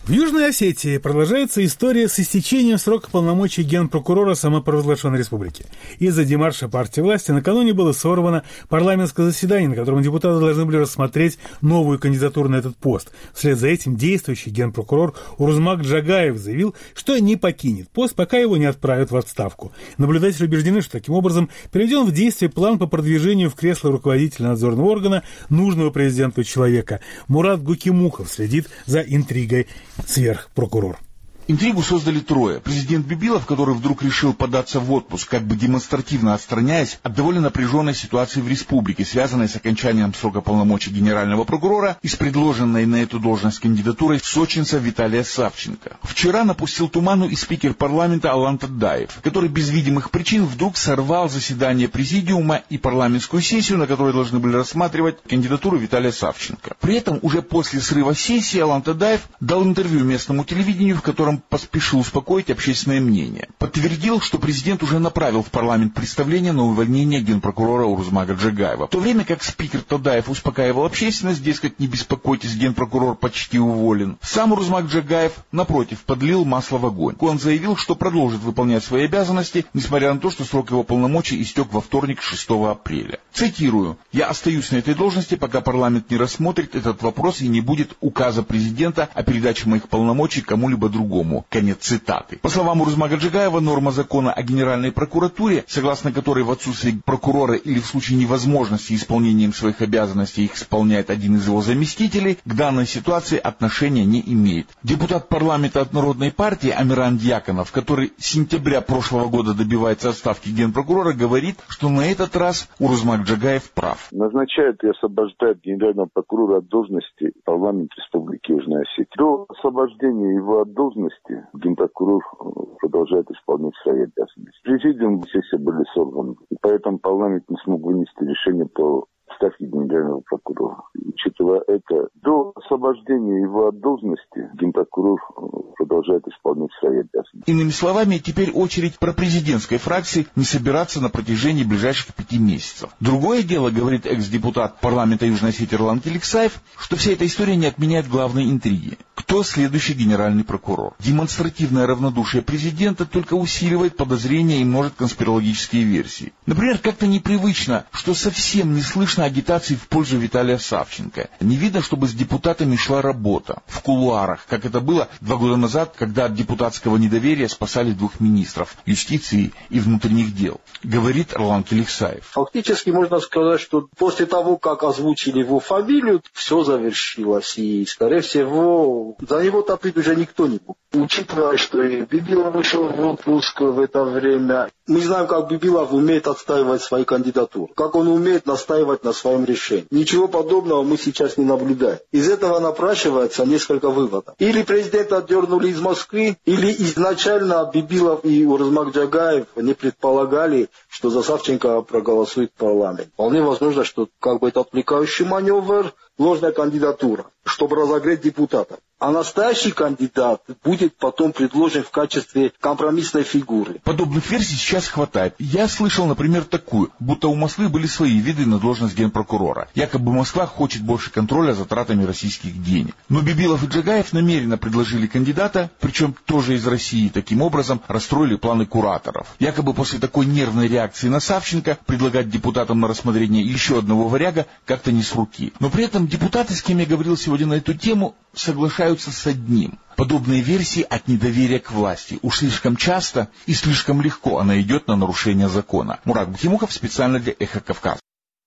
В Южной Осетии продолжается история с истечением срока полномочий генпрокурора самопровозглашенной республики. Из-за демарша партии власти накануне было сорвано парламентское заседание, на котором депутаты должны были рассмотреть новую кандидатуру на этот пост. Вслед за этим действующий генпрокурор Урузмак Джагаев заявил, что не покинет пост, пока его не отправят в отставку. Наблюдатели убеждены, что таким образом приведен в действие план по продвижению в кресло руководителя надзорного органа нужного президенту человека. Мурат Гукимухов следит за интригой сверхпрокурор. Интригу создали трое. Президент Бибилов, который вдруг решил податься в отпуск, как бы демонстративно отстраняясь от довольно напряженной ситуации в республике, связанной с окончанием срока полномочий генерального прокурора и с предложенной на эту должность кандидатурой сочинца Виталия Савченко. Вчера напустил туману и спикер парламента Алан Тадаев, который без видимых причин вдруг сорвал заседание президиума и парламентскую сессию, на которой должны были рассматривать кандидатуру Виталия Савченко. При этом уже после срыва сессии Алан Тадаев дал интервью местному телевидению, в котором поспешил успокоить общественное мнение. Подтвердил, что президент уже направил в парламент представление на увольнение генпрокурора Урузмага Джагаева. В то время как спикер Тадаев успокаивал общественность, дескать, не беспокойтесь, генпрокурор почти уволен, сам Урузмак Джагаев, напротив, подлил масло в огонь. Он заявил, что продолжит выполнять свои обязанности, несмотря на то, что срок его полномочий истек во вторник, 6 апреля. Цитирую: «Я остаюсь на этой должности, пока парламент не рассмотрит этот вопрос и не будет указа президента о передаче моих полномочий кому-либо другому». Конец цитаты. По словам Урузмага Джагаева, норма закона о Генеральной прокуратуре, согласно которой в отсутствие прокурора или в случае невозможности исполнением своих обязанностей их исполняет один из его заместителей, к данной ситуации отношения не имеет. Депутат парламента от Народной партии Амиран Дьяконов, который с сентября прошлого года добивается отставки генпрокурора, говорит, что на этот раз Урузмак Джагаев прав. Назначает и освобождает генерального прокурора от должности парламент Республики Южная Осетия. До освобождения его от должности генпрокурор продолжает исполнять свои обязанности. Президиум сессии были сорваны, и поэтому парламент не смог вынести решение по ставке генерального прокурора. Учитывая это, до освобождения его от должности генпрокурор продолжает исполнять свои обязанности. Иными словами, теперь очередь пропрезидентской фракции не собираться на протяжении ближайших 5 месяцев. Другое дело, говорит экс-депутат парламента Южной Осетии Эрлан Келиксаев, что вся эта история не отменяет главной интриги. Кто следующий генеральный прокурор? Демонстративное равнодушие президента только усиливает подозрения и множит конспирологические версии. Например, как-то непривычно, что совсем не слышно агитации в пользу Виталия Савченко. Не видно, чтобы с депутатами шла работа в кулуарах, как это было 2 года назад, когда от депутатского недоверия спасали 2 министров юстиции и внутренних дел, говорит Эрлан Келиксаев. Фактически можно сказать, что после того, как озвучили его фамилию, все завершилось. И, скорее всего, за него топить уже никто не будет. Учитывая, что и Бибилов вышел в отпуск в это время, мы знаем, как Бибилов умеет отстаивать свои кандидатуры, как он умеет настаивать на своем решении. Ничего подобного мы сейчас не наблюдаем. Из этого напрашивается несколько выводов. Или президента отдернули из Москвы, или изначально Бибилов и Урузмак Джагаев не предполагали, что за Савченко проголосует парламент. Вполне возможно, что это отвлекающий маневр, ложная кандидатура, чтобы разогреть депутатов. А настоящий кандидат будет потом предложен в качестве компромиссной фигуры. Подобных версий сейчас хватает. Я слышал, например, такую, будто у Москвы были свои виды на должность генпрокурора. Якобы Москва хочет больше контроля за тратами российских денег. Но Бибилов и Джагаев намеренно предложили кандидата, причем тоже из России, таким образом расстроили планы кураторов. Якобы после такой нервной реакции на Савченко предлагать депутатам на рассмотрение еще одного варяга как-то не с руки. Но при этом депутаты, с кем я говорил сегодня на эту тему, соглашаются с одним. Подобные версии от недоверия к власти. Уж слишком часто и слишком легко она идет на нарушение закона. Мурат Гукимухов специально для «Эхо Кавказа».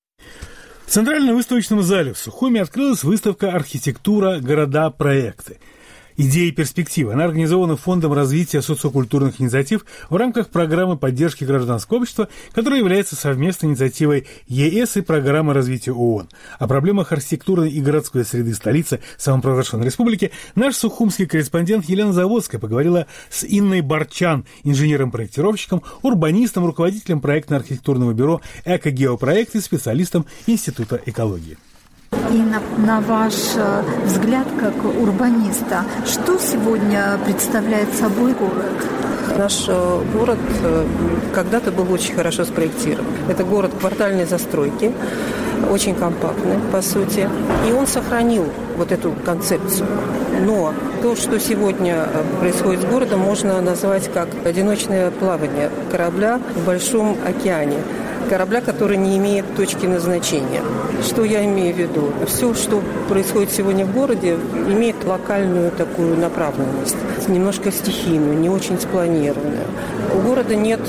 В Центральном выставочном зале в Сухуми открылась выставка «Архитектура. Города. Проекты». Идеи и перспективы. Она организована Фондом развития социокультурных инициатив в рамках программы поддержки гражданского общества, которая является совместной инициативой ЕС и программы развития ООН. О проблемах архитектурной и городской среды столицы самопровозглашенной республики наш сухумский корреспондент Елена Заводская поговорила с Инной Барчан, инженером-проектировщиком, урбанистом, руководителем проектно-архитектурного бюро «Эко-геопроект» и специалистом Института экологии. И на ваш взгляд, как урбаниста, что сегодня представляет собой город? Наш город когда-то был очень хорошо спроектирован. Это город квартальной застройки. очень компактный, по сути. И он сохранил вот эту концепцию. Но то, что сегодня происходит с городом, можно назвать как одиночное плавание корабля в большом океане. Корабля, который не имеет точки назначения. Что я имею в виду? Все, что происходит сегодня в городе, имеет локальную такую направленность, немножко стихийную, не очень спланированную. У города нет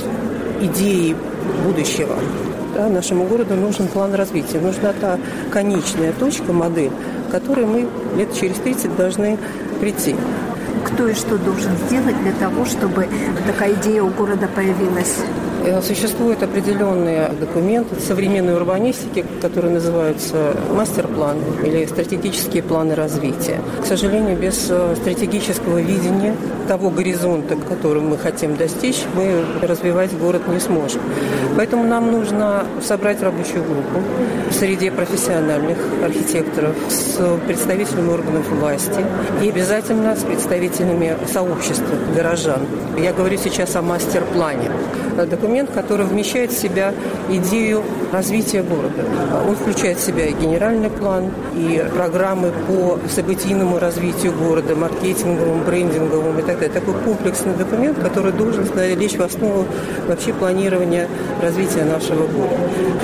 идеи будущего. Да, нашему городу нужен план развития, нужна та конечная точка, модель, к которой мы лет через 30 должны прийти. Кто и что должен сделать для того, чтобы такая идея у города появилась? Существуют определенные документы современной урбанистики, которые называются мастер-план или стратегические планы развития. К сожалению, без стратегического видения того горизонта, который мы хотим достичь, мы развивать город не сможем. Поэтому нам нужно собрать рабочую группу в среде профессиональных архитекторов с представителями органов власти и обязательно с представителями сообщества горожан. Я говорю сейчас о мастер-плане. Документ, который вмещает в себя идею развития города. Он включает в себя и генеральный план, и программы по событийному развитию города, маркетинговому, брендинговому и так далее. Такой комплексный документ, который должен лечь в основу вообще планирования развития нашего города.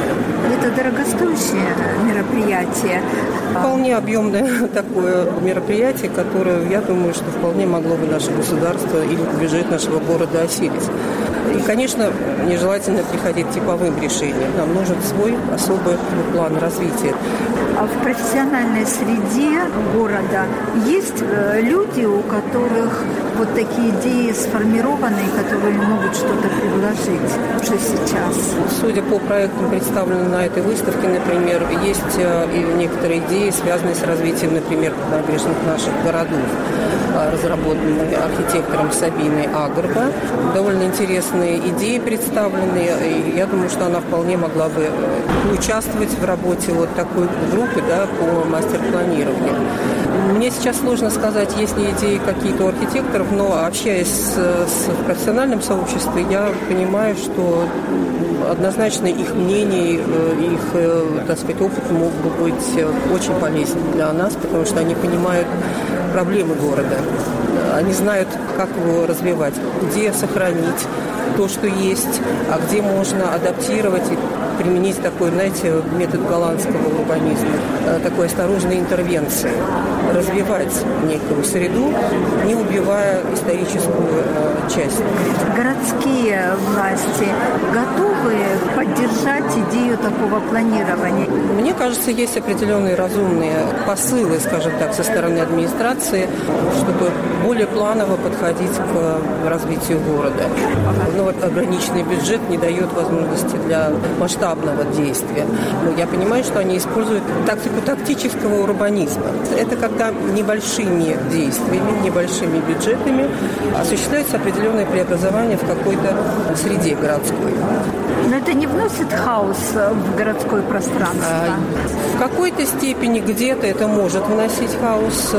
Это дорогостоящее мероприятие. Вполне объемное такое мероприятие, которое, я думаю, что вполне могло бы наше государство или бюджет нашего города осилить. И, конечно, нежелательно приходить к типовым решениям. Нам нужен свой особый план развития. А в профессиональной среде города есть люди, у которых вот такие идеи сформированы, которые могут что-то предложить уже сейчас? Судя по проектам, представленным на этой выставке, например, есть и некоторые идеи, связанные с развитием, например, набережных наших городов, разработанные архитектором Сабиной Агрба. Довольно интересные идеи представлены, и я думаю, что она вполне могла бы участвовать в работе вот такой группы, да, по мастер-планированию. Мне сейчас сложно сказать, есть ли идеи какие-то у архитекторов, но общаясь с профессиональным сообществом, я понимаю, что однозначно их мнение, их, так сказать, опыт мог бы быть очень полезен для нас, потому что они понимают проблемы города. Они знают, как его развивать, где сохранить то, что есть, а где можно адаптировать и применить такой, знаете, метод голландского урбанизма, такой осторожной интервенции, развивать некую среду, не убивая историческую часть. Городские власти готовы поддержать идею такого планирования? Мне кажется, есть определенные разумные посылы, скажем так, со стороны администрации, чтобы более планово подходить к развитию города. Но вот ограниченный бюджет не дает возможности для масштабного действия. Но я понимаю, что они используют тактику тактического урбанизма. Это когда небольшими действиями, небольшими бюджетами осуществляются определенные преобразования в какой-то среде городской. Но это не вносит хаос в городское пространство? В какой-то степени где-то это может вносить хаос.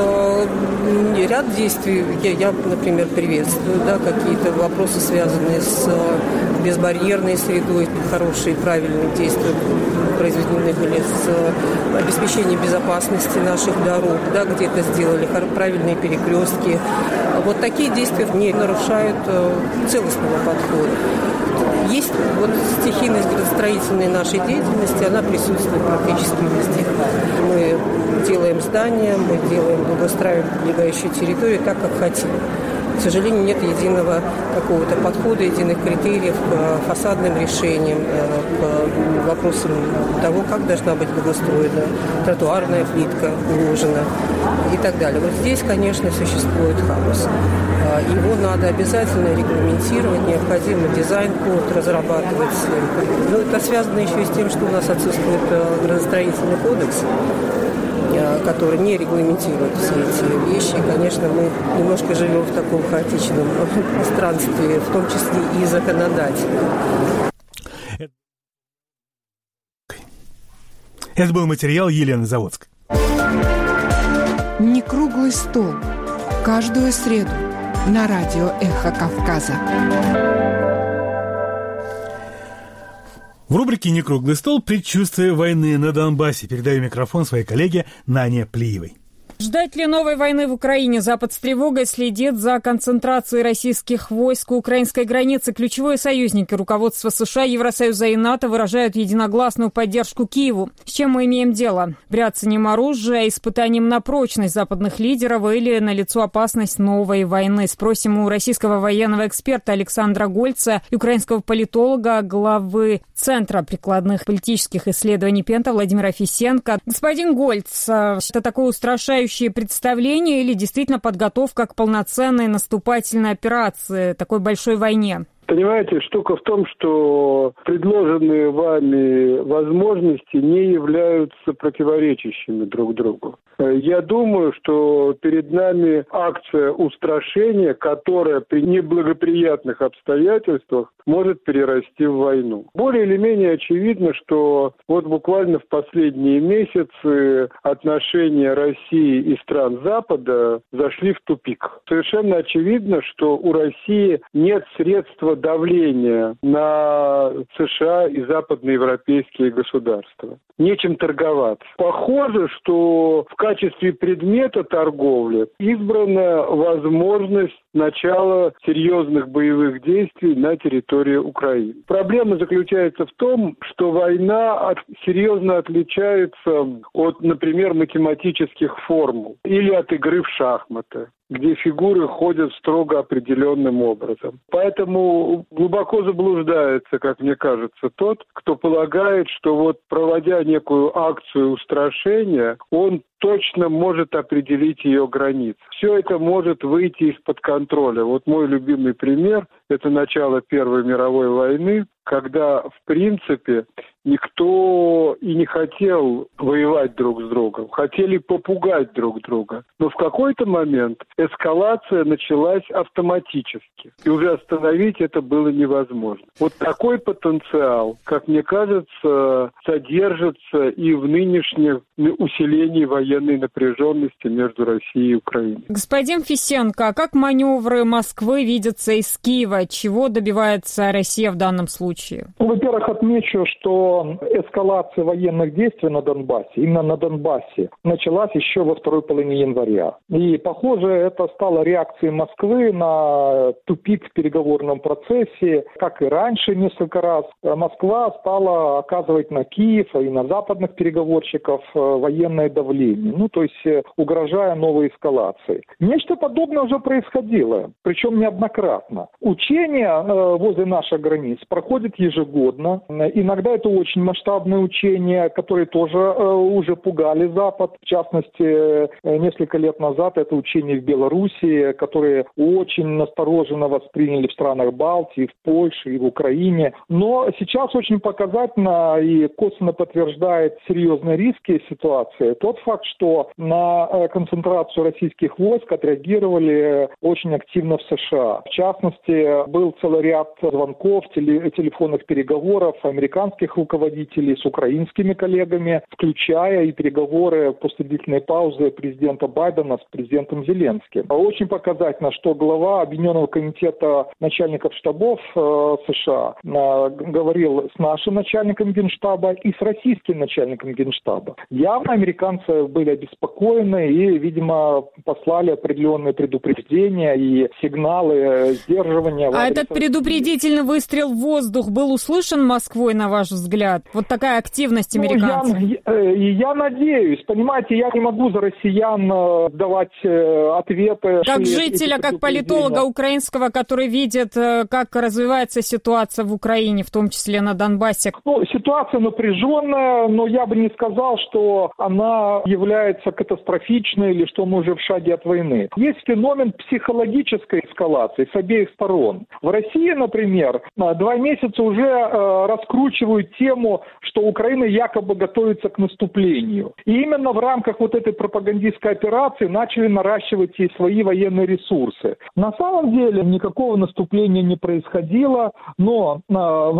Ряд действий я, например, приветствую. Да, какие-то вопросы, связанные с безбарьерной средой, хорошие, правильные действия произведены были с обеспечением безопасности наших дорог, да, где-то сделали правильные перекрестки. Вот такие действия не нарушают целостного подхода. Есть вот стихийность градостроительной нашей деятельности, она присутствует практически везде. Мы делаем здания, мы благоустраиваем прилегающую территорию так, как хотим. К сожалению, нет единого какого-то подхода, единых критериев к фасадным решениям, к вопросам того, как должна быть благоустроена тротуарная плитка, уложена и так далее. Вот здесь, конечно, существует хаос. Его надо обязательно регламентировать, необходимо дизайн-код разрабатывать. Но это связано еще и с тем, что у нас отсутствует градостроительный кодекс, который не регламентирует все эти вещи. И, конечно, мы немножко живем в таком хаотичном пространстве, в том числе и законодательно. Это был материал Елены Заводской. Не круглый стол. Каждую среду на радио «Эхо Кавказа». В рубрике «Не круглый стол» предчувствие войны на Донбассе. Передаю микрофон своей коллеге Нане Плиевой. Ждать ли новой войны в Украине? Запад с тревогой следит за концентрацией российских войск у украинской границы. Ключевые союзники руководства США, Евросоюза и НАТО выражают единогласную поддержку Киеву. С чем мы имеем дело? Бряцанием оружия, испытанием на прочность западных лидеров или налицо опасность новой войны? Спросим у российского военного эксперта Александра Гольца и украинского политолога, главы Центра прикладных политических исследований Пента Владимира Фисенко. Господин Гольц, это такое устрашающее представление или действительно подготовка к полноценной наступательной операции, такой большой войне? Понимаете, штука в том, что предложенные вами возможности не являются противоречащими друг другу. Я думаю, что перед нами акция устрашения, которая при неблагоприятных обстоятельствах может перерасти в войну. Более или менее очевидно, что вот буквально в последние месяцы отношения России и стран Запада зашли в тупик. Совершенно очевидно, что у России нет средства давления на США и западноевропейские государства. Нечем торговаться. Похоже, что в качестве предмета торговли избрана возможность начала серьезных боевых действий на территории Украины. Проблема заключается в том, что война серьезно отличается от, например, математических формул или от игры в шахматы, где фигуры ходят строго определенным образом. Поэтому глубоко заблуждается, как мне кажется, тот, кто полагает, что вот проводя некую акцию устрашения, он точно может определить ее границы. Все это может выйти из-под контроля. Вот мой любимый пример – это начало Первой мировой войны, когда, в принципе, никто и не хотел воевать друг с другом. Хотели попугать друг друга. Но в какой-то момент эскалация началась автоматически. И уже остановить это было невозможно. Вот такой потенциал, как мне кажется, содержится и в нынешнем усилении военной напряженности между Россией и Украиной. Господин Фисенко, а как маневры Москвы видятся из Киева? Чего добивается Россия в данном случае? Во-первых, отмечу, что эскалация военных действий на Донбассе, именно на Донбассе, началась еще во второй половине января. И, похоже, это стало реакцией Москвы на тупик в переговорном процессе. Как и раньше несколько раз, Москва стала оказывать на Киев и на западных переговорщиков военное давление, то есть угрожая новой эскалацией. Нечто подобное уже происходило, причем неоднократно. Учения возле наших границ проходят ежегодно. Иногда это очень масштабные учения, которые тоже уже пугали Запад. В частности, несколько лет назад это учения в Белоруссии, которые очень настороженно восприняли в странах Балтии, в Польше и в Украине. Но сейчас очень показательно и косвенно подтверждает серьезные риски ситуации тот факт, что на концентрацию российских войск отреагировали очень активно в США. В частности, был целый ряд звонков, телефонных переговоров американских руководителей с украинскими коллегами, включая и переговоры после длительной паузы президента Байдена с президентом Зеленским. Очень показательно, что глава Объединенного комитета начальников штабов США говорил с нашим начальником Генштаба и с российским начальником Генштаба. Явно американцы были обеспокоены и, видимо, послали определенные предупреждения и сигналы сдерживания. А этот предупредительный выстрел в воздух был услышан Москвой, на ваш взгляд? Вот такая активность американцев. Я надеюсь. Понимаете, я не могу за россиян давать ответы. Как жителя, как политолога украинского, который видит, как развивается ситуация в Украине, в том числе на Донбассе. Ситуация напряженная, но я бы не сказал, что она является катастрофичной или что мы уже в шаге от войны. Есть феномен психологической эскалации с обеих сторон. В России, например, 2 месяца уже раскручивают тему, что Украина якобы готовится к наступлению. И именно в рамках вот этой пропагандистской операции начали наращивать и свои военные ресурсы. На самом деле никакого наступления не происходило, но,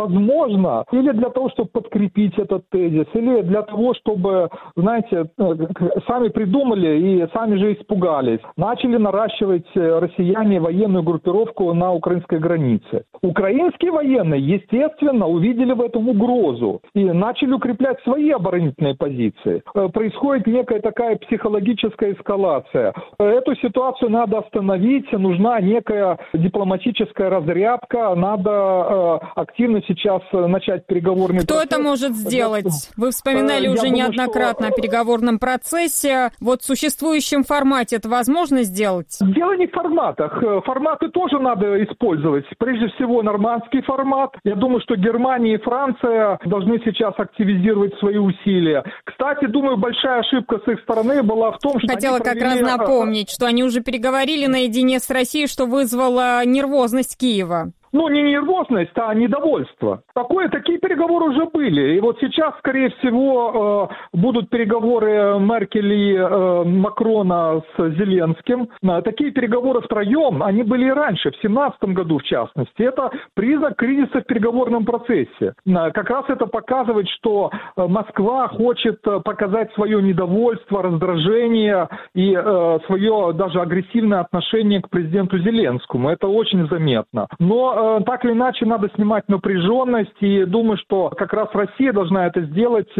возможно, или для того, чтобы подкрепить этот тезис, или для того, чтобы, знаете, сами придумали и сами же испугались. Начали наращивать россияне военную группировку на украинской границе. Украинские военные, естественно, увидели в этом угрозу и начали укреплять свои оборонительные позиции. Происходит некая такая психологическая эскалация. Эту ситуацию надо остановить, нужна некая дипломатическая разрядка, надо активно сейчас начать переговорный процесс. Кто это может сделать? Вы вспоминали уже неоднократно о переговорном процессе. Вот в существующем формате это возможно сделать? Дело не в форматах. Форматы тоже надо использовать. Прежде всего, нормандский формат. Я думаю, что Германия и Франция должны сейчас активизировать свои усилия. Кстати, думаю, большая ошибка с их стороны была в том, что хотела как раз напомнить, что они уже переговорили наедине с Россией, что вызвало нервозность Киева. Ну, не нервозность, а недовольство. Такие переговоры уже были. И вот сейчас, скорее всего, будут переговоры Меркель и Макрона с Зеленским. Такие переговоры втроем, они были и раньше, в 2017 году в частности. Это признак кризиса в переговорном процессе. Как раз это показывает, что Москва хочет показать свое недовольство, раздражение и свое даже агрессивное отношение к президенту Зеленскому. Это очень заметно. Но так или иначе надо снимать напряженность, и думаю, что как раз Россия должна это сделать,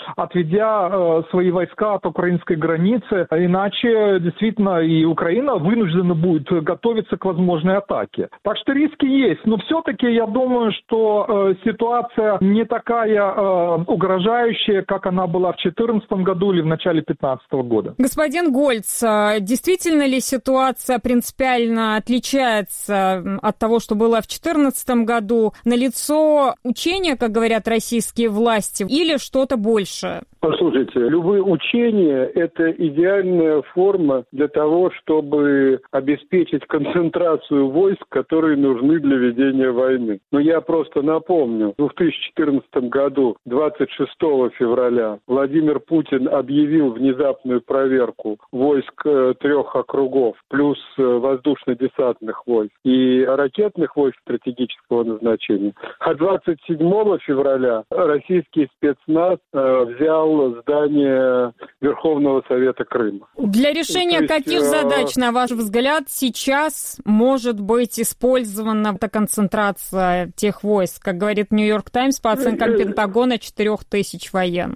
отведя свои войска от украинской границы, иначе действительно и Украина вынуждена будет готовиться к возможной атаке. Так что риски есть, но все-таки я думаю, что ситуация не такая угрожающая, как она была в 2014 году или в начале 2015 года. Господин Гольц, действительно ли ситуация принципиально отличается от того, что было в 2014 году? Налицо учения, как говорят российские власти, или что-то большее? Послушайте, любые учения – это идеальная форма для того, чтобы обеспечить концентрацию войск, которые нужны для ведения войны. Но я просто напомню, в 2014 году, 26 февраля, Владимир Путин объявил внезапную проверку войск 3 округов, плюс воздушно-десантных войск и ракетных войск стратегического назначения. А 27 февраля российский спецназ взял здание Верховного Совета Крыма. Для решения каких задач, на ваш взгляд, сейчас может быть использована эта концентрация тех войск? Как говорит Нью-Йорк Таймс, по оценкам Пентагона, 4000 военных.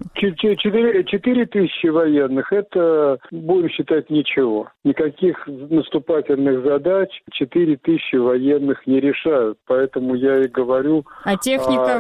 4000 военных, это, будем считать, ничего. Никаких наступательных задач 4000 военных не решают. Поэтому я и говорю о техника?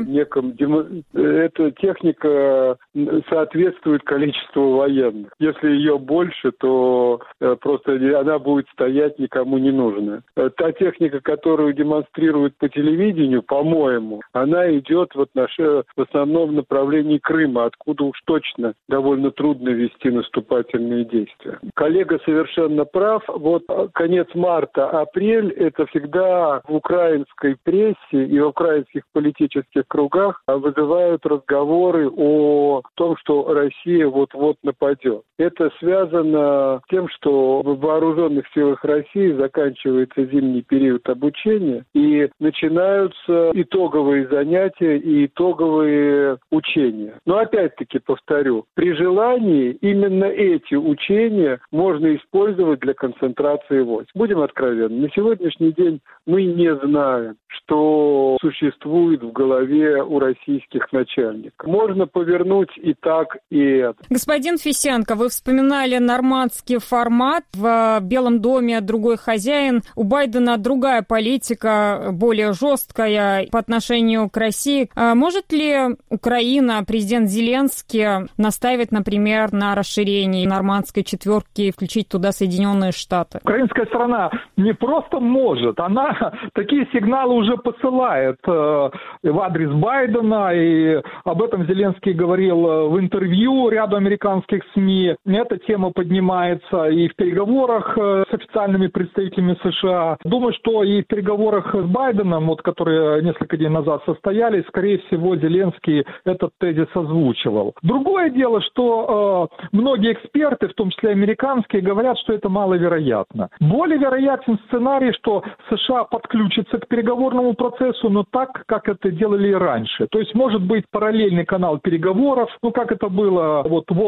Эта техника соответствует количеству военных. Если ее больше, то просто она будет стоять никому не нужная. Та техника, которую демонстрируют по телевидению, по-моему, она идет в основном в направлении Крыма, откуда уж точно довольно трудно вести наступательные действия. Коллега совершенно прав. Вот конец марта, апрель – это всегда в украинской прессе и в украинских политических кругах вызывают разговоры о том, что Россия вот-вот нападет. Это связано с тем, что в вооруженных силах России заканчивается зимний период обучения и начинаются итоговые занятия и итоговые учения. Но опять-таки повторю, при желании именно эти учения можно использовать для концентрации войск. Будем откровенны, на сегодняшний день мы не знаем, что существует в голове у российских начальников. Можно повернуть и так, и это. Господин Фисенко, вы вспоминали нормандский формат. В Белом доме другой хозяин. У Байдена другая политика, более жесткая по отношению к России. Может ли Украина, президент Зеленский, настаивать, например, на расширении нормандской четверки и включить туда Соединенные Штаты? Украинская сторона не просто может, она такие сигналы уже посылает в адрес Байдена, и об этом Зеленский говорил в интервью ряду американских СМИ. Эта тема поднимается и в переговорах с официальными представителями США. Думаю, что и в переговорах с Байденом, которые несколько дней назад состоялись, скорее всего, Зеленский этот тезис озвучивал. Другое дело, что многие эксперты, в том числе американские, говорят, что это маловероятно. Более вероятен сценарий, что США подключится к переговорному процессу, но так, как это делали и раньше. То есть может быть параллельный канал переговоров, как это было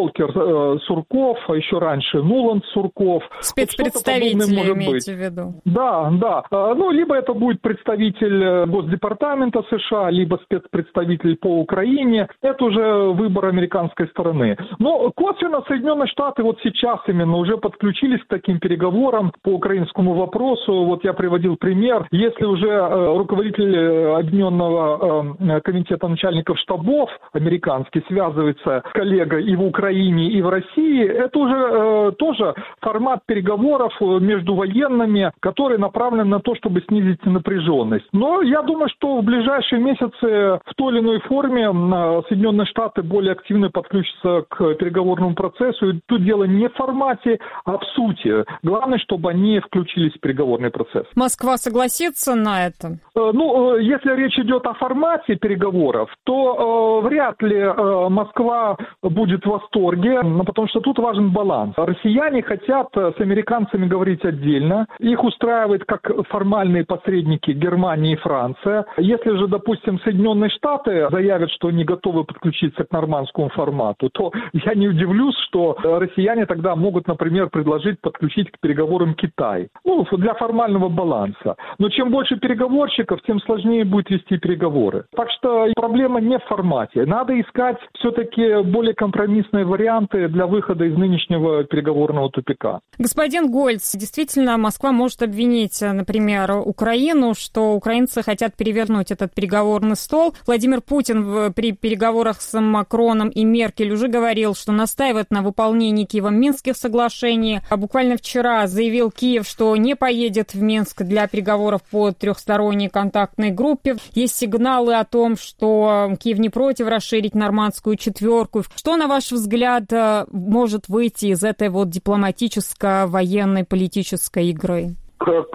Волкер Сурков, а еще раньше Нуланд Сурков. Спецпредставители имеете в виду? Да. Либо это будет представитель Госдепартамента США, либо спецпредставитель по Украине. Это уже выбор американской стороны. Но косвенно Соединенные Штаты сейчас именно уже подключились к таким переговорам по украинскому вопросу. Я приводил пример. Если уже руководитель Объединенного комитета начальников штабов американский связывается с коллегой и в Украине, и в России, это уже тоже формат переговоров между военными, который направлен на то, чтобы снизить напряженность. Но я думаю, что в ближайшие месяцы в той или иной форме Соединенные Штаты более активно подключатся к переговорному процессу. И тут дело не в формате, а в сути. Главное, чтобы они включились в переговорный процесс. Москва согласится на это? Если речь идет о формате переговоров, то вряд ли Москва будет в восторге, потому что тут важен баланс. Россияне хотят с американцами говорить отдельно. Их устраивает как формальные посредники Германия и Франция. Если же, допустим, Соединенные Штаты заявят, что не готовы подключиться к нормандскому формату, то я не удивлюсь, что россияне тогда могут, например, предложить подключить к переговорам Китай. Для формального баланса. Но чем больше переговорщиков, тем сложнее будет вести переговоры. Так что проблема не в формате. Надо искать все-таки более компромиссные варианты для выхода из нынешнего переговорного тупика. Господин Гольц, действительно, Москва может обвинить, например, Украину, что украинцы хотят перевернуть этот переговорный стол. Владимир Путин при переговорах с Макроном и Меркель уже говорил, что настаивает на выполнении Киевом Минских соглашений. А буквально вчера заявил Киев, что не поедет в Минск для переговоров по трехсторонней контактной группе. Есть сигналы о том, что Киев не против расширить нормандскую четверку. Что, на ваш взгляд, может выйти из этой дипломатическо-военной политической игры? Как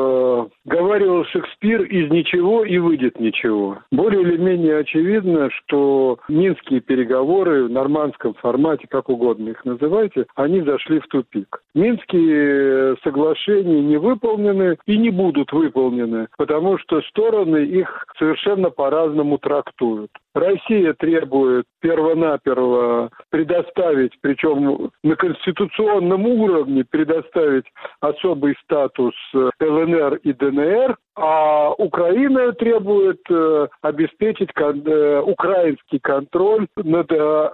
говорил Шекспир, из ничего и выйдет ничего. Более или менее очевидно, что минские переговоры в нормандском формате, как угодно их называйте, они зашли в тупик. Минские соглашения не выполнены и не будут выполнены, потому что стороны их совершенно по-разному трактуют. Россия требует первонаперво предоставить, причем на конституционном уровне предоставить особый статус ЛНР и ДНР, а Украина требует обеспечить украинский контроль над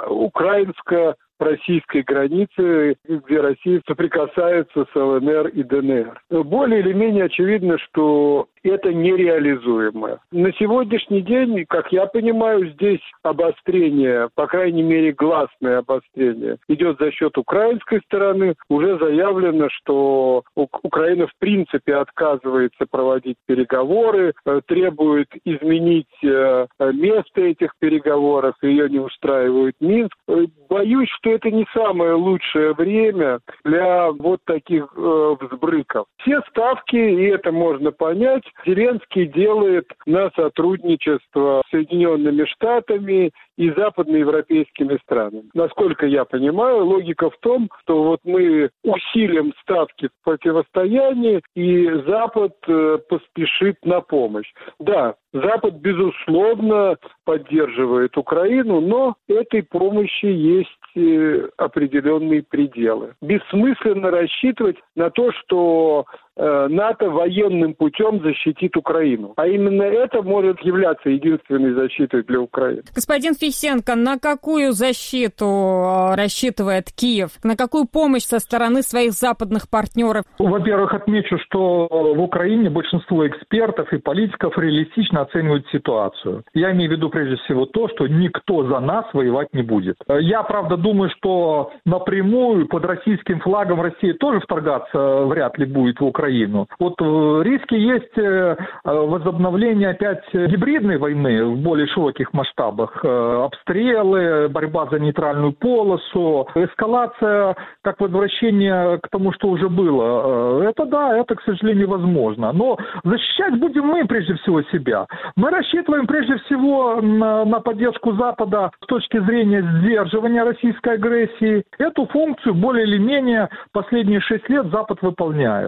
украинско-российской границы, где Россия соприкасается с ЛНР и ДНР. Более или менее очевидно, что это нереализуемо. На сегодняшний день, как я понимаю, здесь обострение, по крайней мере гласное обострение, идет за счет украинской стороны. Уже заявлено, что Украина в принципе отказывается проводить переговоры, требует изменить место этих переговоров, ее не устраивает Минск. Боюсь, что это не самое лучшее время для таких взбрыков. Все ставки, и это можно понять, Зеленский делает на сотрудничество с Соединенными Штатами и западноевропейскими странами. Насколько я понимаю, логика в том, что мы усилим ставки в противостоянии, и Запад поспешит на помощь. Да, Запад, безусловно, поддерживает Украину, но этой помощи есть определенные пределы. Бессмысленно рассчитывать на то, что НАТО военным путем защитит Украину. А именно это может являться единственной защитой для Украины. Господин Фисенко, на какую защиту рассчитывает Киев? На какую помощь со стороны своих западных партнеров? Во-первых, отмечу, что в Украине большинство экспертов и политиков реалистично оценивают ситуацию. Я имею в виду прежде всего то, что никто за нас воевать не будет. Я, правда, думаю, что напрямую под российским флагом Россия тоже вторгаться вряд ли будет в Украину. Риски есть возобновления опять гибридной войны в более широких масштабах. Обстрелы, борьба за нейтральную полосу, эскалация, как возвращение к тому, что уже было. Это, к сожалению, возможно. Но защищать будем мы, прежде всего, себя. Мы рассчитываем, прежде всего, на поддержку Запада с точки зрения сдерживания российской агрессии. Эту функцию более или менее последние 6 лет Запад выполняет. В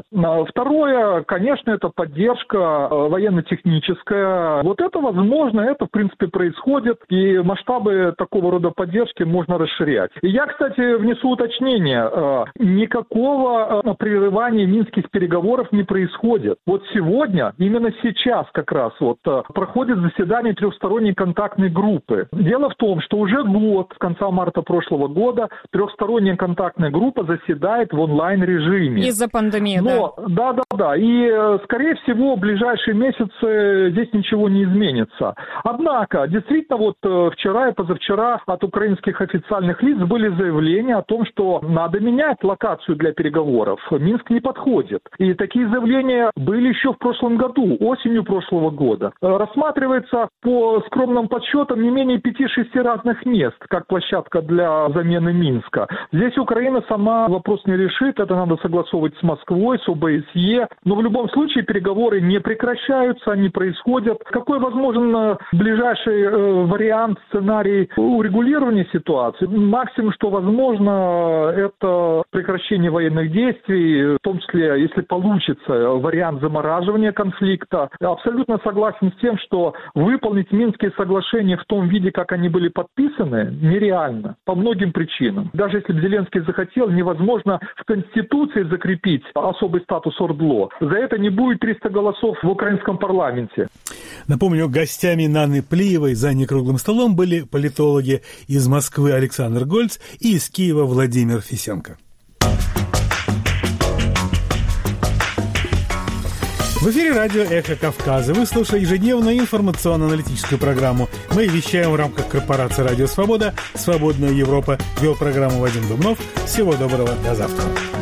Второе, конечно, это поддержка военно-техническая. Вот это возможно, это, в принципе, происходит, и масштабы такого рода поддержки можно расширять. И я, кстати, внесу уточнение. Никакого прерывания минских переговоров не происходит. Вот сегодня, именно сейчас как раз проходит заседание трехсторонней контактной группы. Дело в том, что уже год, с конца марта прошлого года, трехсторонняя контактная группа заседает в онлайн-режиме. Из-за пандемии, Да. И, скорее всего, в ближайшие месяцы здесь ничего не изменится. Однако, действительно, вчера и позавчера от украинских официальных лиц были заявления о том, что надо менять локацию для переговоров. Минск не подходит. И такие заявления были еще в прошлом году, осенью прошлого года. Рассматривается по скромным подсчетам не менее 5-6 разных мест, как площадка для замены Минска. Здесь Украина сама вопрос не решит, это надо согласовывать с Москвой, с ОБСЕ. Но в любом случае переговоры не прекращаются, они происходят. Какой возможен ближайший вариант, сценарий урегулирования ситуации? Максимум, что возможно, это прекращение военных действий, в том числе, если получится вариант замораживания конфликта. Абсолютно согласен с тем, что выполнить Минские соглашения в том виде, как они были подписаны, нереально. По многим причинам. Даже если бы Зеленский захотел, невозможно в Конституции закрепить особый статус ОРДЛО. За это не будет 300 голосов в украинском парламенте. Напомню, гостями Наны Плиевой за некруглым столом были политологи из Москвы Александр Гольц и из Киева Владимир Фисенко. В эфире радио «Эхо Кавказа». Вы слушаете ежедневную информационно-аналитическую программу. Мы вещаем в рамках корпорации «Радио Свобода», «Свободная Европа». Вел программу Вадим Дубнов. Всего доброго, до завтра.